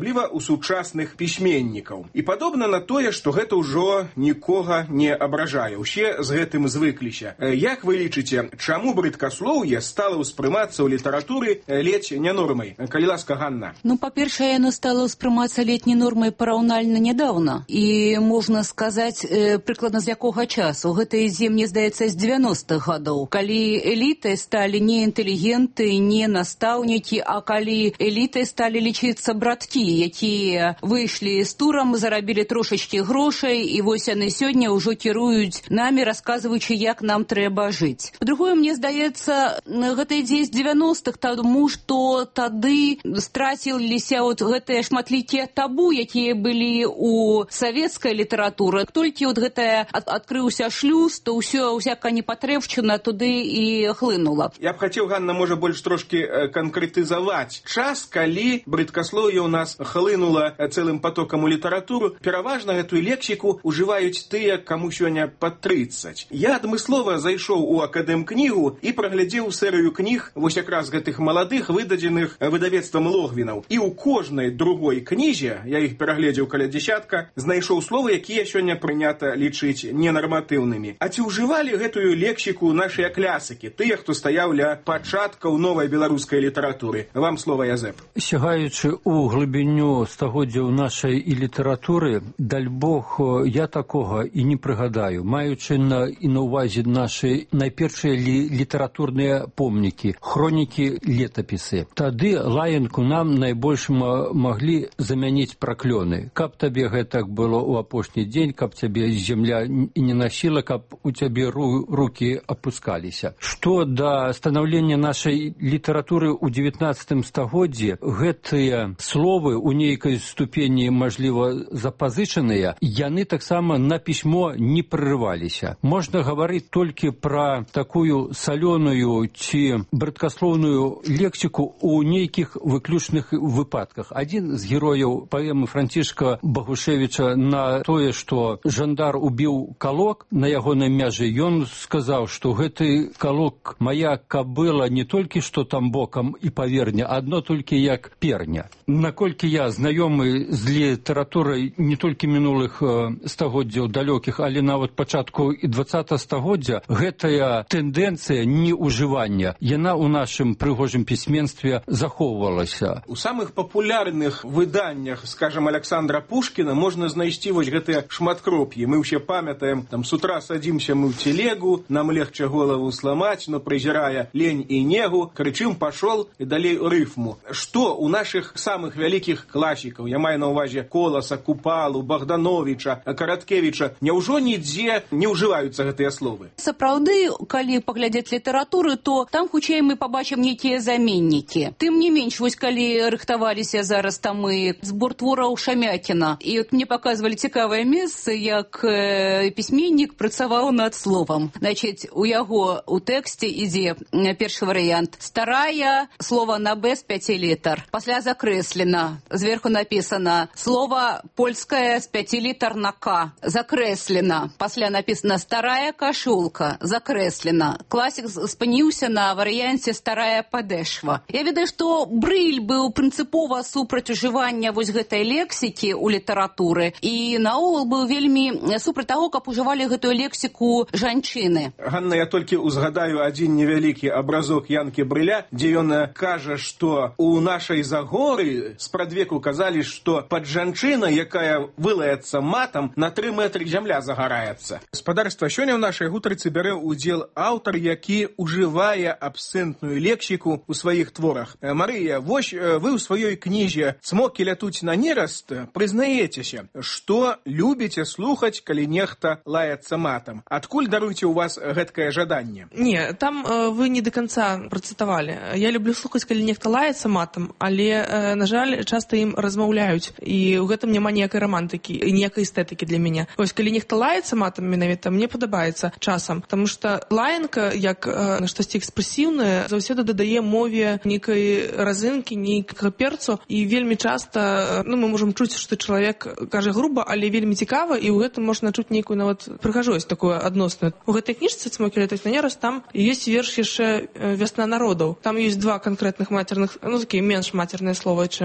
асабліва ў сучасных пісьменнікаў. І падобна на тое, што гэта ўжо нікога не абражае. Усе з гэтым звыкліся. Як вы лічыце, чаму брыдкаслоўе стала ўспрымацца ў літаратуры ледзь не нормай? Калі ласка, Ганна. Ну, па-першае, яно стало ўспрымацца летняй нормай параўнальна нядаўна. І можна сказаць, прыкладна з якога часу. Гэта ідзе, мне здаецца, з 90-х гадоў. Калі элітай сталі не інтэлігенты, не настаўнікі, а калі элітай сталі лічыцца браткі, якія выйшлі з турам, зарабілі трошачкі грошай, і вось яны сёння ўжо кіруюць намі, расказваючы, як нам трэба жыць. Па-другое, мне здаецца, гэта ідзе з 90-х, таму што тады страціліся от гэтыя шматлікія табу, якія былі у савецкай літаратуры. Толькі от гэтая адкрыўся шлюз, то ўсё, усяка непатрэбшчына туды і хлынула. Я б хацеў, Ганна, можа больш трошкі канкрэтызаваць час, калі брыдкаслоўе ў нас хлынула цэлым потокам у літаратуру. Пераважна гэтую лексіку ўжываюць тыя, каму сёння пад 30. Я адмыслова зайшоў у акадэмкнігу і праглядзеў серыю кніг вось якраз гэтых маладых, выдадзеных выдавецтвам Логвінаў. І ў кожнай другой кнізе, я іх перагледзеў каля дзесятка, знайшоў словы, якія сёння прынята лічыць ненарматыўнымі. А ці ўжывалі гэтую лексіку нашыя клясыкі, тыя, хто стаяў ля пачаткаў новай беларускай літаратуры? Вам слова, Язэп. Сягаючы ў глыбіню стагоддзяў нашай і літаратуры, даль Бог, я такога і не прыгадаю, маючы на ўвазе нашы найпершыя літаратурныя помнікі, хронікі, летапісы. Тады лаянку нам найбольш маглі замяніць праклёны. Каб табе гэтак было ў апошні дзень, каб цябе зямля не насіла, каб у цябе рукі апускаліся. Што да станаўлення нашай літаратуры ў 19 стагоддзі, гэтыя словы ў нейкай ступені, мажліва, запазычаныя, яны таксама на пісьмо не прырываліся. Можна гаварыць толькі пра такую салёную ці брыдкаслоўную лексіку ў нейкіх выключных выпадках. Адзін з герояў паэмы Францішка Багушевіча на тое, што жандар убіў калок на ягонай мяжы, ён сказаў, што гэты калок мая кабыла не толькі што там бокам і паверня, адно толькі як перня. Наколькі я знаёмы з літаратурай не толькі мінулых стагоддзяў далёкіх, але нават пачатку і 20 стагоддзя, гэтая тэндэнцыя неўжывання, яна ў нашым прыгожым пісьменстве захоўвалася. У самых папулярных выданнях, скажем, Александра Пушкіна можна знайсці вось гэтыя шматкроп'і. Мы ўсе памятаем, там, с утра садимся мы в телегу, нам легче голову сломать, но презирая лень и негу, кричим «пошел» и далей рифму. Что у наших самых великих классиков, я маю на увазе Коласа, Купалу, Богдановича, Караткевича, няўжо нідзе не ўжываюцца гэтыя словы? Сапраўды, калі паглядзець літаратуру, то там хутчэй мы пабачым нейкія заменнікі. Тым не менш, вось калі рыхтаваліся зараз там і збор твораў Шамякіна, і от мне паказвалі цікавае месца, як пісьменнік працаваў над словам. Значит, у яго у тэксце ідзе першы варыянт. Старая, слова на Б з 5 літар. Пасля закрэслена. Зверху написано слово польское з 5 літар на К. Закрэслена. Пасля написано старая кашулка. Закрэслена. Класік спыніўся на варыянце старая падэшва. Я ведаю, што Брыль быў прынцыпова супраць ужывання вось гэтай лексікі ў літаратуры і наогул быў вельмі супраць таго, каб ужывалі гэтую лексіку жанчыны. Ганна, я толькі узгадаю адзін невялікі абразок Янкі Брыля, дзе ён кажа, што у нашай Загоры спрадвеку казалі, што пад жанчына, якая вылаецца матам, на 3 метры зямля загараецца. Спадарства, сёння ў нашай гутарцы бярэ ўдзел аўтар, які ўжывае абсцэнтную лексіку ў сваіх творах. Марыя, вось вы ў сваёй кнізе «Цмокі лятуць на нераст» прызнаецеся, што любіце слухаць, калі нехта лаецца матам. Адкуль, даруйце, у вас гэткае жаданне? Не, там вы не до конца працытавалі. Я люблю слухаць, калі нехта лаецца матам, але, на жаль, часта ім размаўляюць. І ў гэтым няма ніякай романтыкі і ніякай эстэтыкі для мяне. Вось, калі нехта лаецца матам менавіта, мне падабаецца часам. Таму што лаянка, як штосьці экспрэсіўнае, заўсёды дадае мове нейкай разынкі, нейкага перцу. І вельмі часта, мы можам чуць, што чалавек кажа груба, але вельмі цікава, і ў гэтым можна чуць нейкую нават прыгажосць такую адносную. У гэтай кніжцы «Цмокі лятуць на нераст» там ёсць верш яшчэ «Вясна народаў». Там ёсць 2 канкрэтных матерных, такія менш матерныя словы, чым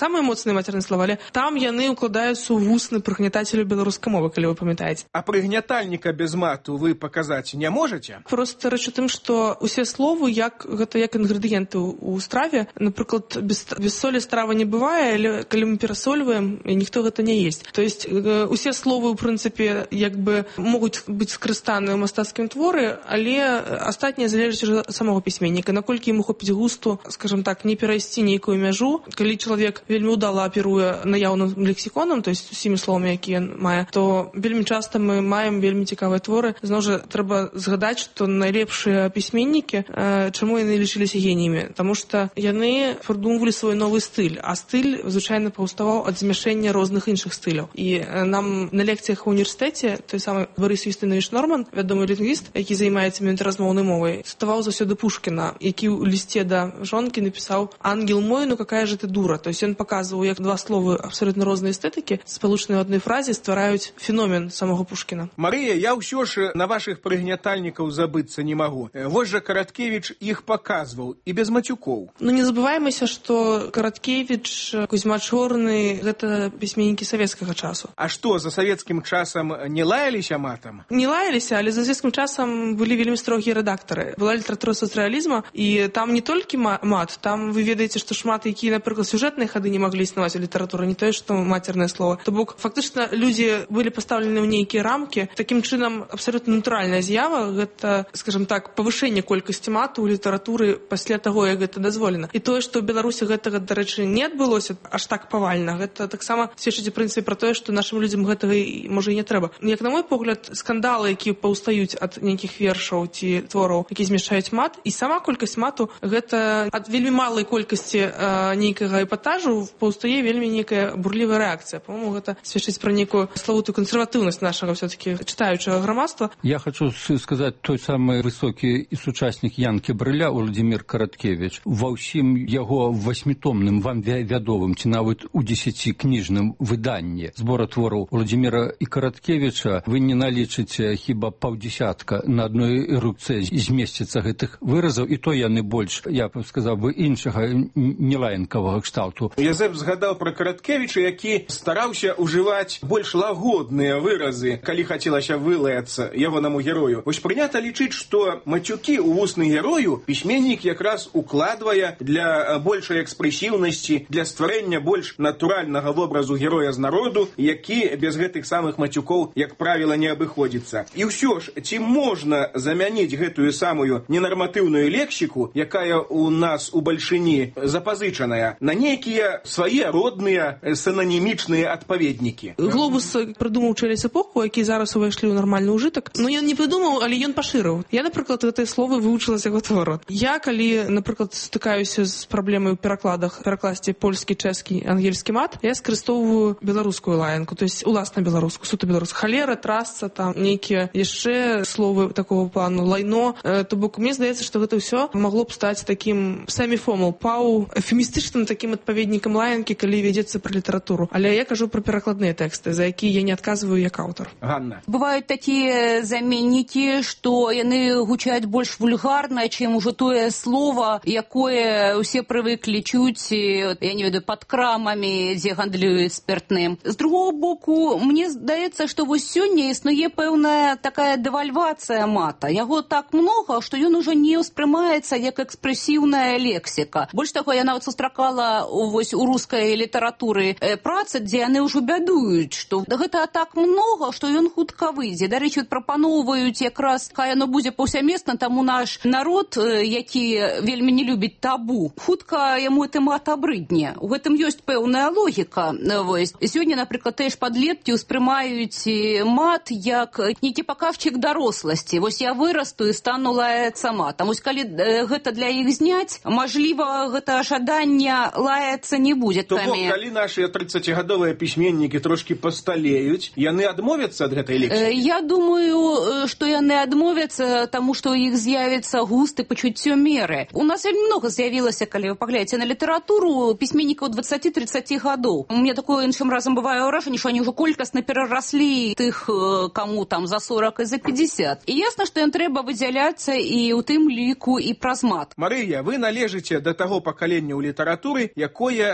самыя моцныя мацерныя слова, але там яны ўкладаюцца ў вусны прыгнятателю беларускай мовы, калі вы памятаеце. А прыгнятальніка без мату вы паказаць не можаце? Просто рэч у тым, што ўсе словы як інгрэдыенты ў страве, напрыклад, без солі страва не бывае, але калі мы перасольваем, ніхто гэта не есць. То есть усе словы, ў прынцыпе, як бы могуць быць скарыстаны ў мастацкім творы, але астатняе залежыць ад самого пісьменніка, наколькі яму хопіць густу, скажем так, не перайсці нейкую мяжу. Калі чалавек вельмі ўдала аперуе наяўным лексіконам, то есть усімі словамі, якія ён мае, то вельмі часта мы маем вельмі цікавыя творы. Зноў жа, трэба згадаць, што найлепшыя пісьменнікі, чаму яны лічыліся геніямі? Таму што яны прыдумвалі свой новы стыль, а стыль звычайна паўставаў ад змяшэння розных іншых стыляў. І нам на лекцыях у універсітэце той самы Борис Юстинович Норман, вядомы лінгвіст, які займаецца міжнароднай мовай, цытаваў заўсёды Пушкіна, які ў лісце да жонкі напісаў: «Ангел мой, ну какая же ты дура». То есть ён паказваў, як два словы абсолютно рознай эстэтыкі, спалучаныя ў адной фразе, ствараюць феномен самого Пушкіна. Марыя, я ўсё ж на вашых прыгнятальнікаў забыцца не магу. Вось жа Караткевіч іх паказваў, і без мацюкоў. Ну не забываемся, што Караткевіч, Кузьма Чорны — гэта пісьменнікі савецкага часу. А што, за савецкім часам не лаяліся матам? Не лаяліся, але за савецкім часам былі вельмі строгія рэдактары. Была літаратура сацыялізма, і там не толькі мат, там вы ведаеце, што шмат якія, напрыклад, сюжэтныя хады не маглі існаваць у літаратуры, не тое, што мацернае слово. То бок, фактычна, людзі былі пастаўлены ў нейкія рамкі. Такім чынам, абсалютна натуральная з'ява — гэта, скажем так, павышэнне колькасці мату ў літаратуры пасля таго, як гэта дазволена. І тое, што ў Беларусі гэтага, дарэчы, не адбылося аж так павальна, гэта таксама сведчыць у прынцыпе пра тое, што нашым людзям гэтага, можа, і не трэба. Як на мой погляд, скандалы, якія паўстаюць ад нейкіх вершаў ці твораў, якія змяшаюць мат, і сама колькасць мату — гэта ад вельмі малай колькасці нейкага эпатажу паўстае вельмі нейкая бурлівая рэакцыя. По-моему, гэта сведчыць пра нейкую славутую кансерватыўнасць нашага все-таки чытаючага грамадства. Я хочу сказаць, той самы высокі і сучаснік Янкі Брыля, Владимир Караткевич, ва ўсім яго васьмітомным, вам вядовым, ці нават у 10-кніжным выданні збора твораў Владимира і Караткевича вы не налічыце хіба паўдесятка на адной руцэ змесціцца гэтых выразаў, і то яны больш, я б сказаў бы, іншага нелаянкавага кшталту. Язэп згадаў пра Караткевіча, які стараўся ўжываць больш лагодныя выразы, калі хацелася вылаяцца ягонаму герою. Вось прынята лічыць, што мацюкі ў вусны герою пісьменнік якраз укладвае для большай экспрэсіўнасці, для стварэння больш натуральнага вобразу героя з народу, які без гэтых самых мацюкоў, як правіла, не абыходзіцца. І ўсё ж, ці можна замяніць гэтую самую ненарматыўную лексіку, якая у нас у бальшыні запазычаная, на нейкія свае родныя синонімічныя адпаведнікі? Глобус прыдумаў через эпоху, які зараз увайшлі ў нармальны ўжытак. Ну, ён не прыдумаў, але ён пашырыў. Я, напрыклад, гэтыя словы вывучыла з яго твору. Я, калі, напрыклад, стыкаюся з праблемай у перакладах, перакласці польскі, чэшскі, ангельскі мат, я скарыстоўваю беларускую лаянку, то есть уласна беларускую, суто беларускую. Халера, трасца, там нейкія яшчэ словы такого плану, лайно. То бок, мне здаецца, што гэта ўсё магло б стаць такім семіфомал, эфемістычным такім адпаведнікам лаянкі, калі вядзецца пра літаратуру. Але я кажу пра перакладныя тэксты, за якія я не адказваю як аўтар. Ганна. Бываюць такія заменнікі, што яны гучаць больш вульгарна, чым ужо тое слово, якое ўсе прывыклі чуць, я не ведаю, пад крамамі, дзе гандлююць спиртным. З другого боку, мне здаецца, што вось сёння існуе пэўная такая дэвальвацыя мата. Яго так многа, што ён ужо не ўспрымаецца як экспрэсіўная лексіка. Больш таго, я нават сустракала вось у рускай літаратуры працы, дзе яны ўжо бядуюць, што гэта так многа, што ён хутка выйдзе. Дарэчы, прапаноўваюць якраз, хай яно будзе паўсямесна, таму наш народ, які вельмі не любіць табу, хутка яму гэты мат абрыдне. У гэтым ёсць пэўная логіка. Вось. Сёння, напрыклад, тыя ж падлеткі ўспрымаюць мат як нейкі паказчык даросласці. Вось я вырасту і стану лаяцца матам. Вось калі гэта для іх зняць, мажліва, гэта жаданне лаяцца не будзе. То бок, калі нашыя 30-гадовыя пісьменнікі трошкі пасталеюць, яны адмовяцца ад гэтай лексікі? Я думаю, што яны адмовяцца, таму што ў іх з'явіцца густ і пачуццё меры. У нас вельмі много з'явілася, калі вы паглядзіце на літаратуру, пісьменнікаў 20-30 гадоў. У мяне такое іншым разам бывае ўражанне, што они ўжо колькасна перараслі тых, каму там за 40 і за 50. І ясна, што ім трэба выдзяляцца і ў тым ліку і праз мат. Марыя, вы належыце да таго пакалення ў літаратуры, якое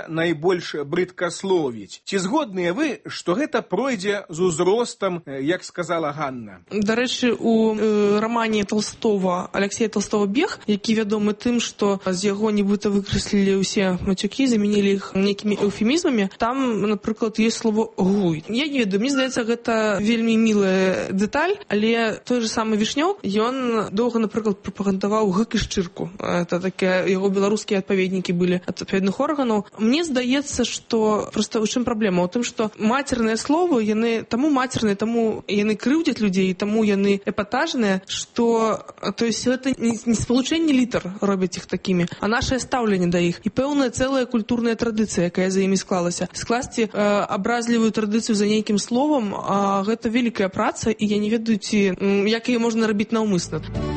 можа найбольш брыдкасловіць. Ці згодныя вы, што гэта пройдзе з узростам, як сказала Ганна? Дарэчы, у рамане Толстого, Алексея Толстого «Бег», які вядомы тым, што з яго нібыта выкрэслілі ўсе мацюкі, замянілі іх нейкімі эўфемізмамі, там, напрыклад, ёсць слово «гуй». Я не ведаю, мне здаецца, гэта вельмі мілая дэталь, але той же самы Вішнёў, ён доўга, напрыклад, прапагандаваў гык і шчырку. Это такія яго беларускія адпаведнікі былі ад адпаведных органаў. Мне здаецца, што проста ў чым праблема? У тым, што мацерныя словы, яны таму мацерныя, таму яны крыўдзяць людзей, таму яны эпатажныя, што, то есть, гэта не спалучэнне літар робяць іх такімі, а нашае стаўленне да іх. І пэўная цэлая культурная традыцыя, якая за імі склалася. Скласці абразлівую традыцыю за нейкім словам, гэта вялікая праца, і я не ведаю, ці як яе можна рабіць наўмысна.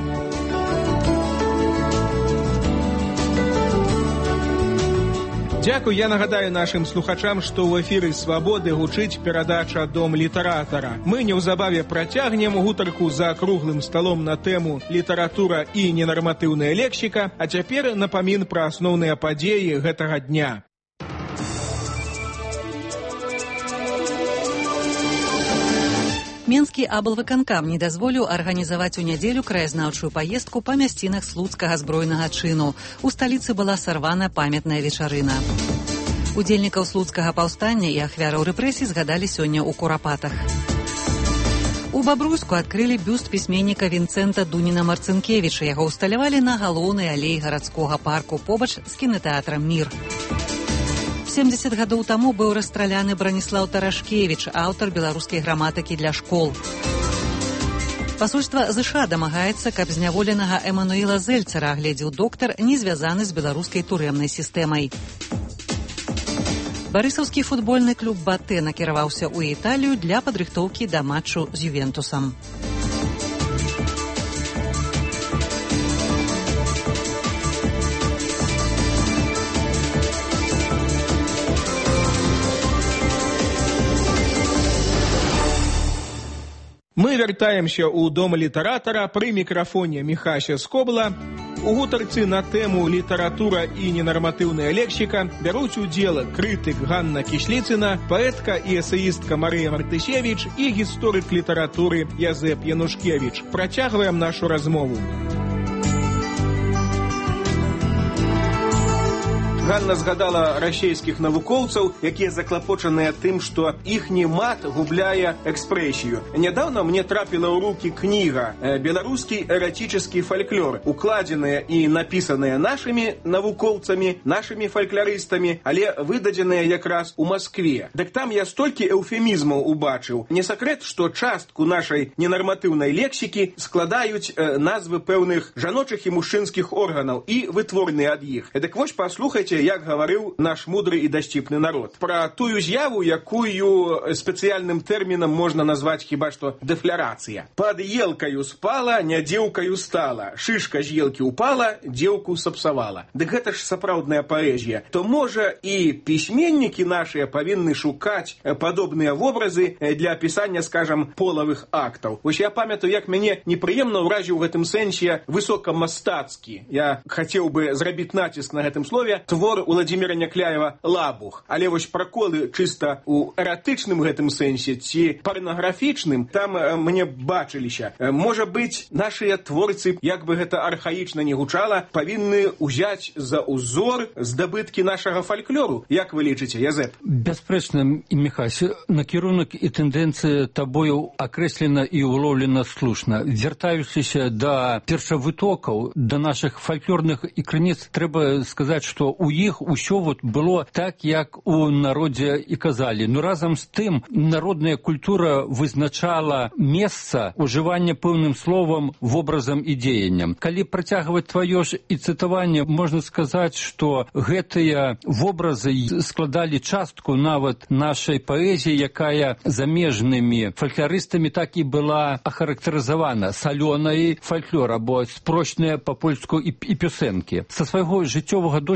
Дзякуй, я нагадаю нашым слухачам, што ў эфіры «Свабоды» гучыць перадача «Дом літаратара». Мы неўзабаве працягнем гутарку за круглым сталом на тэму літаратура і ненарматыўная лексіка, а цяпер напамін пра асноўныя падзеі гэтага дня. Менскі аблвыканкам не дазволіў арганізаваць у нядзелю краязнаўчую паездку па мясцінах слуцкага збройнага чыну. У сталіцы была сарвана памятная вечарына. Удзельнікаў слуцкага паўстання і ахвяраў рэпрэсій згадалі сёння ў Курапатах. У Бабруйску адкрылі бюст пісьменніка Вінцэнта Дуніна-Марцынкевіча. Яго ўсталявалі на галоўнай алеі гарадскога парку побач з кінатэатрам «Мір». 70 гадоў таму быў расстраляны Браніслаў Тарашкевіч, аўтар беларускай граматыкі для школ. Пасольства ЗША дамагаецца, каб зняволенага Эмануіла Зельцера агледзеў доктар, не звязаны з беларускай турэмнай сістэмай. Барысаўскі футбольны клуб «Батэ» накіраваўся ў Італію для падрыхтоўкі да матчу з Ювентусам. Мы вяртаемся ў дом літаратара, пры мікрафоне Міхася Скобла. У гутарцы на тэму літаратура і ненарматыўная лексіка бяруць удзел крытык Ганна Кісліцына, паэтка і эсеістка Марыя Мартысевіч і гісторык літаратуры Язэп Янушкевіч. Працягваем нашу размову. Ганна згадала расейскіх навукоўцаў, якія заклапочаныя тым, што іхні мат губляе экспрэсію. Нядаўна мне трапіла ў рукі кніга «Беларускі эратический фольклор», укладзеная і напісаная нашымі навукоўцамі, нашымі фальклорыстамі, але выдадзеная якраз у Маскве. Дык там я столькі эўфемізмаў убачыў. Не сакрэт, што частку нашай ненарматыўнай лексікі складаюць назвы пэўных жаночых і мужчынскіх органаў і вытворныя ад іх. Дык вось паслухайце, як гаварыў наш мудры і дасціпны народ. Пра тую з'яву, якую спецыяльным тэрмінам можна назваць хіба што дэфлярацыя. Пад елкаю спала, не дзеўкаю стала. Шышка з елкі упала, дзеўку сапсавала. Дык гэта ж сапраўдная паэзія. То, можа, і пісьменнікі нашыя павінны шукаць падобныя вобразы для апісання, скажам, полавых актаў. Вось я памятаю, як мяне непрыемна ўразіў у гэтым сэнсе высокамастацкі. Я хацеў бы зрабіць націск на гэтым слове твор Уладзіміра Някляева «Лабух». Але вось праколы чыста ў эратычным гэтым сэнсе ці парнаграфічным там мне бачыліся. Можа быць, нашыя творцы, як бы гэта архаічна не гучала, павінны ўзяць за ўзор здабыткі нашага фальклору. Як вы лічыце, Язэп? Бясспрэчна, Міхась, накірунак і тэндэнцыя табою акрэслена і улоўлена слушна. Вяртаючыся да першавытокаў, да нашых фальклорных і крыніц, трэба сказаць, што у іх усё вот было так, як у народзе і казалі. Но разам з тым народная культура вызначала месца ужывання пэўным словам, вобразам і дзеянням. Калі працягваць тваё ж і цытаванне, можна сказаць, што гэтыя вобразы складалі частку нават нашай паэзіі, якая замежнымі фальклорыстамі так і была ахарактарызавана салёнай фальклор, або спрочная па-польску і пюсэнкі. Са свайго жыццёвага досведу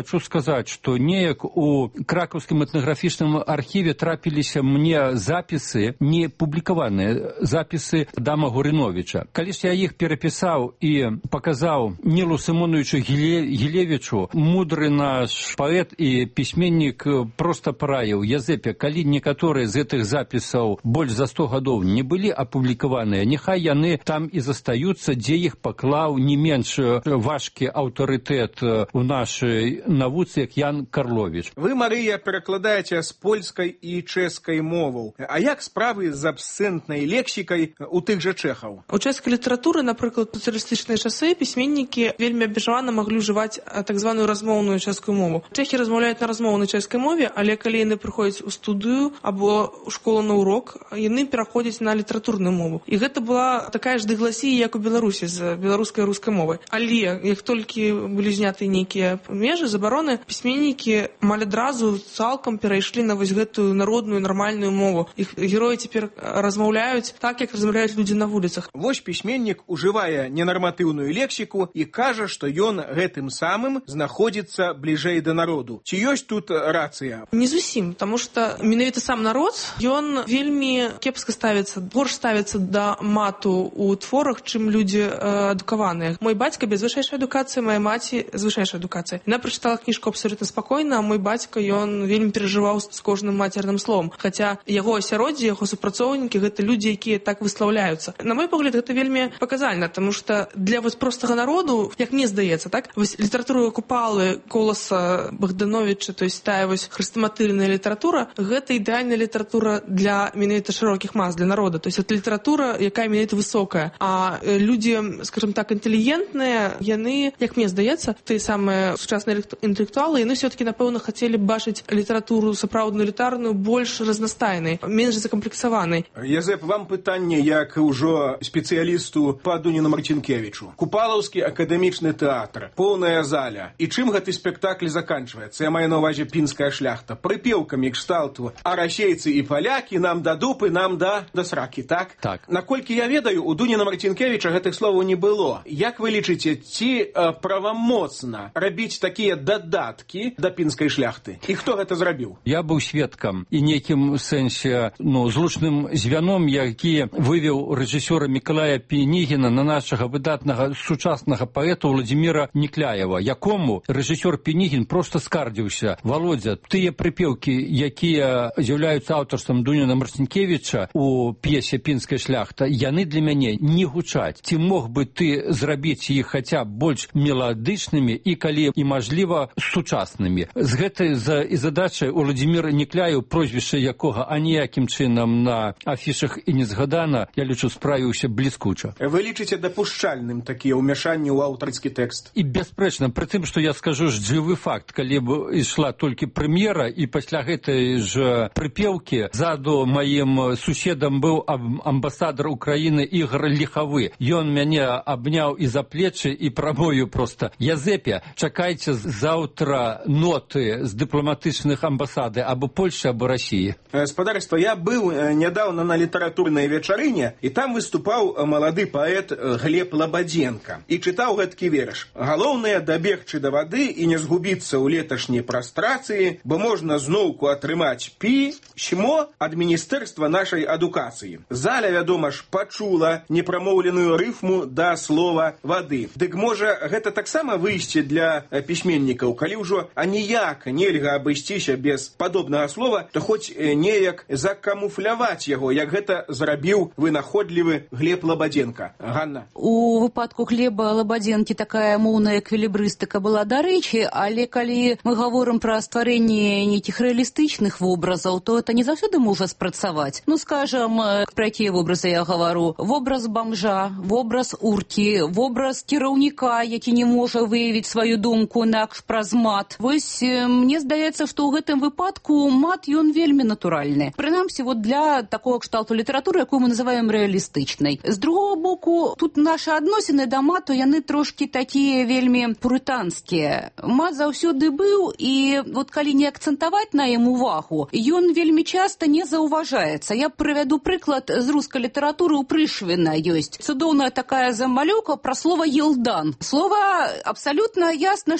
хочу сказаць, што неяк у кракаўскім этнаграфічным архіве трапіліся мне запісы, не публікаваныя запісы Адама Гурыновіча. Калі ж я іх перапісаў і паказаў Нілу Сымоновичу Гілевічу, мудры наш паэт і пісьменнік проста параіў: Язэпе, калі некаторыя з гэтых запісаў больш за 100 гадоў не былі апублікаваныя, няхай яны там і застаюцца, дзе іх паклаў не менш важкі аўтарытэт у нашай навуцы, як Ян Карловіч. Вы, Марыя, перакладаеце з польскай і чэшскай моваў. А як справы з абсэнтнай лексікай у тых жа чэхаў? У чэшскай літаратуры, напрыклад, у сацыялістычныя часы пісьменнікі вельмі абмежавана маглі ўжываць так званую размоўную чэшскую мову. Чэхі размаўляюць на размоўнай чэшскай мове, але калі яны прыходзяць у студыю або ў школу на урок, яны пераходзяць на літаратурную мову. І гэта была такая ж дыгласія, як у Беларусі, з беларускай і рускай мовай. Але як толькі былі зняты нейкія межы, забароны, пісьменнікі амаль адразу цалкам перайшлі на вось гэтую народную нармальную мову. Іх героі цяпер размаўляюць так, як размаўляюць людзі на вуліцах. Вось пісьменнік ужывае ненарматыўную лексіку і кажа, што ён гэтым самым знаходзіцца бліжэй да народу. Ці ёсць тут рацыя? Не зусім, таму што менавіта сам народ, ён вельмі кепска ставіцца, горш ставіцца да мату ў творах, чым людзі адукаваныя. Мой бацька без вышэйшай адукацыі, моя маці з вышэйшай адукацыяй. Яна прачытала кніжку абсалютна спакойна, а мой бацька, ён вельмі перажываў з кожным матерным словом. Хаця яго асяроддзе, яго супрацоўнікі — гэта людзі, якія так выслаўляюцца. На мой погляд, гэта вельмі паказальна, таму што для вось простага народу, як мне здаецца, так, вось літаратура Купалы, Коласа, Богдановича, то есть тая вось хрестаматыльная літаратура, гэта ідэальная літаратура для менавіта шырокіх мас, для народа. То есть это літаратура, якая менавіта высокая. А людзі, скажем так, інтэлігентныя, яны, як мне здаецца, тыя самыя сучасныя інтэлектуалы, яны все-таки, напэўна, хацелі б бачыць літаратуру сапраўдную літарную больш разнастайнай, менш закамплексаванай. Язэп, вам пытанне як ўжо спецыялісту па Дуніну Марцінкевічу. Купалаўскі акадэмічны тэатр, поўная заля. І чым гэты спектакль заканчваецца? Я маю на ўвазе пінская шляхта. Прыпеўкамі кшталту: а расейцы і палякі нам да дупы, нам да сракі, так? Так. Наколькі я ведаю, у Дуніна Марцінкевіча гэтых словаў не было. Як вы лічыце, ці правамоцна рабіць такія дадаткі да пінскай шляхты? І хто гэта зрабіў? Я быў сведкам і нейкім сэнсе, злучным звяном, які вывеў рэжысёра Мікалая Пінігіна на нашага выдатнага сучаснага паэта Владзіміра Нікляева, якому рэжысёр Пінігін проста скардзіўся: Володя, тыя прыпеўкі, якія з'яўляюцца аўтарствам Дуніна Марцінкевіча у п'есе «Пінская шляхта», яны для мяне не гучаць. Ці мог бы ты зрабіць іх хаця больш меладычнымі і, калі і мажліва, сучаснымі? З гэтай задачай Владзімір Нікляеў, прозвішча якога аніякім чынам на афішах і не згадана, я лічу, справіўся бліскуча. Вы лічыце дапушчальным такія ўмяшанні ў аўтарскі тэкст? І бясспрэчна, пры тым, што я скажу жывы факт, калі б ішла толькі прэм'ера, і пасля гэтай ж прыпеўкі ззаду маім суседам быў амбасадар Украіны Ігор Ліхавы. Ён мяне абняў і за плечы і прамовіў проста: Язэпе, чакайце заўтра ноты з дыпламатычных амбасады або Польшы, або Расіі. Спадарства, я быў нядаўна на літаратурнай вечарыне, і там выступаў малады паэт Глеб Лабадзенка і чытаў гэткі верш: галоўнае дабегчы да вады і не згубіцца ў леташняй прастрацыі, бо можна зноўку атрымаць пісьмо ад міністэрства нашай адукацыі. Заля, вядома ж, пачула непрамоўленую рыфму да слова вады. Дык можа гэта таксама выйсце для пісьменнікаў, калі ўжо аніяк нельга абысціся без падобнага слова, то хоць неяк закамуфляваць яго, як гэта зрабіў вынаходлівы Глеб Лабадзенка. Ганна? У выпадку Глеба Лабадзенкі такая моўная эквілібрыстыка была дарэчы, але калі мы гаворым пра стварэнне нейкіх рэалістычных вобразаў, то это не заўсёды можа спрацаваць. Скажам, пра якія вобразы я гавару? Вобраз бамжа, вобраз уркі, вобраз кіраўніка, які не можа выявіць сваю думку інакш праз мат. Вось мне здаецца, што ў гэтым выпадку мат ён вельмі натуральны. Прынамсі, для такого кшталту літаратуры, якую мы называем рэалістычнай. З другого боку, тут нашы адносіны да мату, яны трошкі такія вельмі пурытанскія. Мат заўсёды быў, і калі не акцэнтаваць на ім увагу, ён вельмі часта не заўважаецца. Я прывяду прыклад з рускай літаратуры. У Прышвіна ёсць цудоўная такая замалёўка пра слова «елдан». Слова абсалютна ясна, што яно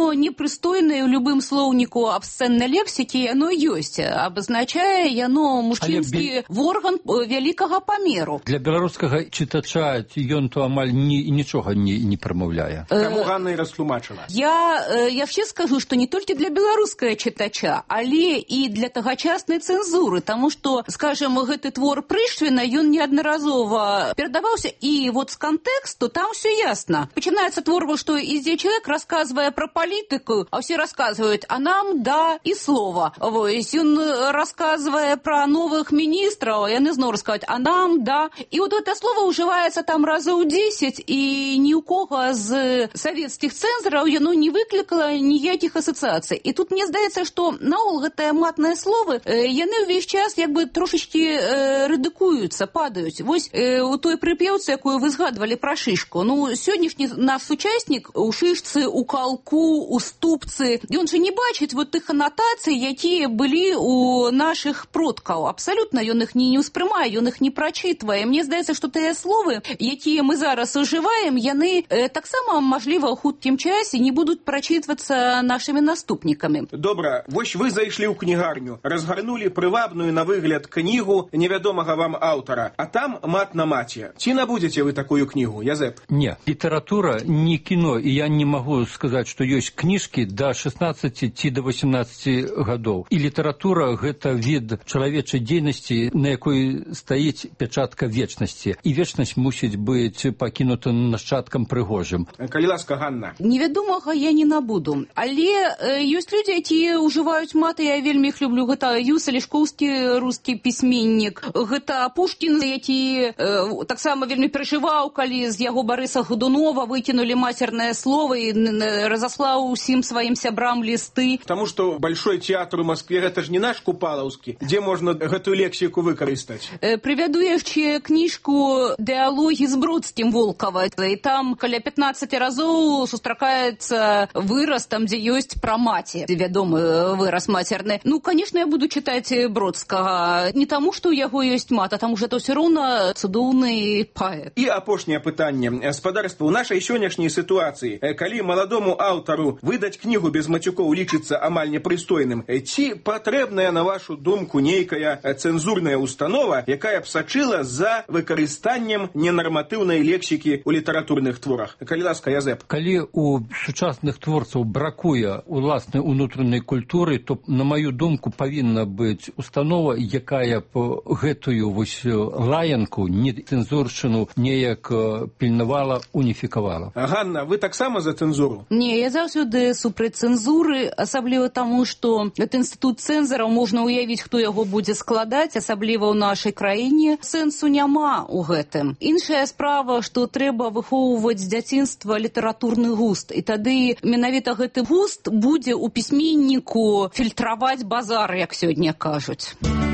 яно непрыстойнае ў любым слоўніку абсцэннай лексікі, яно ёсць. Абазначае яно мужчынскі орган вялікага памеру. Для беларускага чытача ён то амаль нічога не прамаўляе. Таму Ганна і растлумачыла. Я яшчэ скажу, што не толькі для беларускага чытача, але і для тагачаснай цэнзуры, таму што, скажем, гэты твор Прышвіна, ён неаднаразова перадаваўся, і вот з кантэксту там все ясно. Пачынаецца твор, што ідзе чалавек, расказвае пра палітыку, а ўсе расказваюць, а нам да і слова. Вось, ён расказвае пра новых міністраў, яны зноў расказваюць, а нам да. І вот гэта слово ўжываецца там разоў 10, і ні ў кога з савецкіх цэнзараў яно не выклікала ніякіх асацыяцый. І тут мне здаецца, што наогул гэтыя матныя словы, яны ўвесь час як бы трошечкі рэдыкуюцца, падаюць. Вось у той прыпеўцы, якую вы згадвалі пра шышку. Ну, сённяшні наш сучаснік у шышцы, у калку, у ступцы, ён же не бачыць вот тых анатацый, якія былі у нашых продкаў. Абсалютна ён іх не ўспрымае, ён іх не прачытвае. Мне здаецца, што тыя словы, якія мы зараз ужываем, яны таксама, мажліва, ў хуткім часе не будуць прачытвацца нашымі наступнікамі. Добра, вось вы зайшлі ў кнігарню, разгарнулі прывабную на выгляд кнігу невядомага вам аўтара, а там мат на маце. Ці набудзеце вы такую кнігу, Язэп? Не, літаратура не кіно, і я не магу сказаць, што ёсць кніжкі да 16 ці да 18 гадоў. І літаратура — гэта від чалавечай дзейнасці, на якой стаіць пячатка вечнасці. І вечнасць мусіць быць пакінута нашчадкам прыгожым. Калі ласка, Ганна. Невядомага я не набуду. Але ёсць людзі, якія ўжываюць маты, я вельмі іх люблю. Гэта Юс Алешкоўскі, рускі пісьменнік. Гэта Пушкін, які таксама вельмі перажываў, калі з яго Барыса Годунова выкінулі мацернае слово і разаслаў усім сваім сябрам лісты. Таму што Большой театр у Москве гэта ж не наш Купалаўскі, дзе можна гэтую лексіку выкарыстаць. Прывяду яшчэ кніжку «Дыалогі з Бродскім» Волкава. І там каля 15 разоў сустракаецца выраз, там, дзе ёсць пра маці. Вядомы выраз мацерны. Ну, конечно, я буду чытаць Бродскага. Не таму, што ў яго ёсць мат, а таму, што ўсё роўна цудоўны паэт. І апошняе пытанне. Спадарства, у нашай сённяшняй сітуацыі, калі маладому аўтару выдаць кнігу без мацюкоў лічыцца амаль непрыстойным, ці патрэбная, на вашу думку, нейкая цэнзурная установа, якая б сачыла за выкарыстаннем ненарматыўнай лексікі ў літаратурных творах? Калі ласка, Язэп. Калі у сучасных творцаў бракуе уласнай унутранай культуры, то, на маю думку, павінна быць установа, якая б гэтую вось лаянку, нецэнзуршчыну неяк пільнавала, уніфікавала. Ганна, вы таксама за цэнзуру? Не, я заўсёды супраць цэнзуры, асабліва таму, што гэты інстытут цэнзараў можна ўявіць, хто яго будзе складаць, асабліва ў нашай краіне. Сэнсу няма ў гэтым. Іншая справа, што трэба выхоўваць з дзяцінства літаратурны густ, і тады менавіта гэты густ будзе ў пісьменніку фільтраваць базар, як сёння кажуць.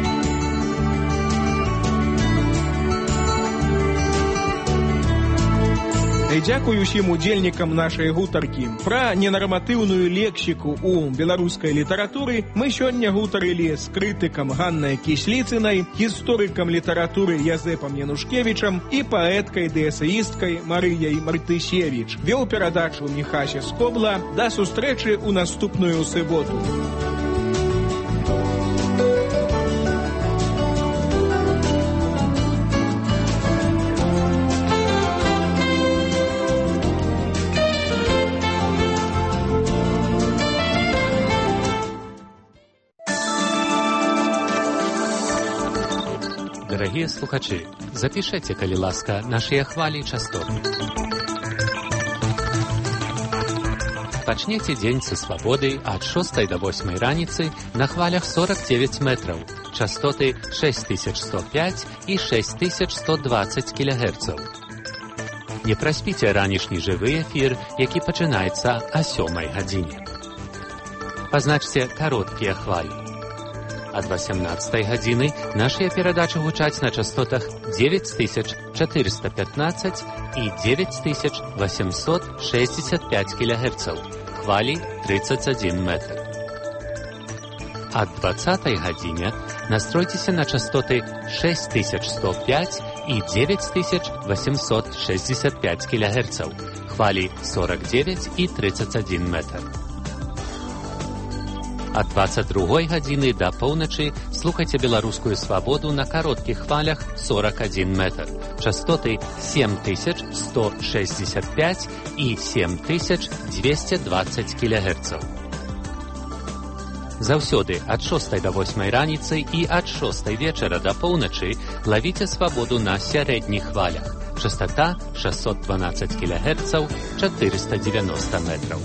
Дзякую усім удзельнікам нашай гутаркі. Пра ненарматыўную лексіку ў беларускай літаратуры мы сёння гутарылі з крытыкам Ганнай Кісліцынай, гісторыкам літаратуры Язэпам Янушкевічам і паэткай ды эсеісткай Марыяй Мартысевіч. Вёў перадачу Міхася Скобла. Да сустрэчы ў наступную суботу. Дарагія слухачы, запішэце, калі ласка, нашыя хвалі частоты. Пачнеце дзень са свабоды ад 6 до 8 раніцы на хвалях 49 метраў, частоты 6105 і 6120 кГц. Не праспіце ранішні жывы эфір, які пачынаецца о 7 гадзіне. Пазначце кароткія хвалі. Ад 18 гадзіны нашыя перадачы гучаць на частотах 9415 і 9865 кГц, хвалі 31 метр. Ад 20 гадзіне настройцеся на частоты 6105 і 9865 кГц, хвалі 49 і 31 метр. А 22 гадзіны да поўначы слухайце беларускую свабоду на кароткіх хвалях 41 метр. Частоты 7165 і 7220 кГц. Заўсёды ад 6 до 8 раніцы і ад 6 вечара да поўначы лавіце свабоду на сярэдніх хвалях. Частота 612 кГц, 490 метраў.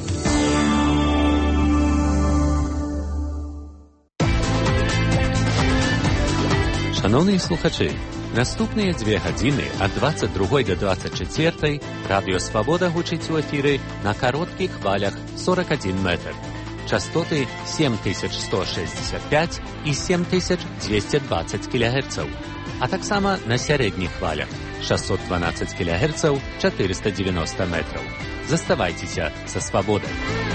Шановныя слухачы, наступныя 2 гадзіны ад 22 до 24 радыё Свабода гучыць у эфіры на кароткіх хвалях 41 метр. Частоты 7165 і 7220 кГц, а таксама на сярэдніх хвалях 612 кГц, 490 метраў. Заставайцеся са Свабодай.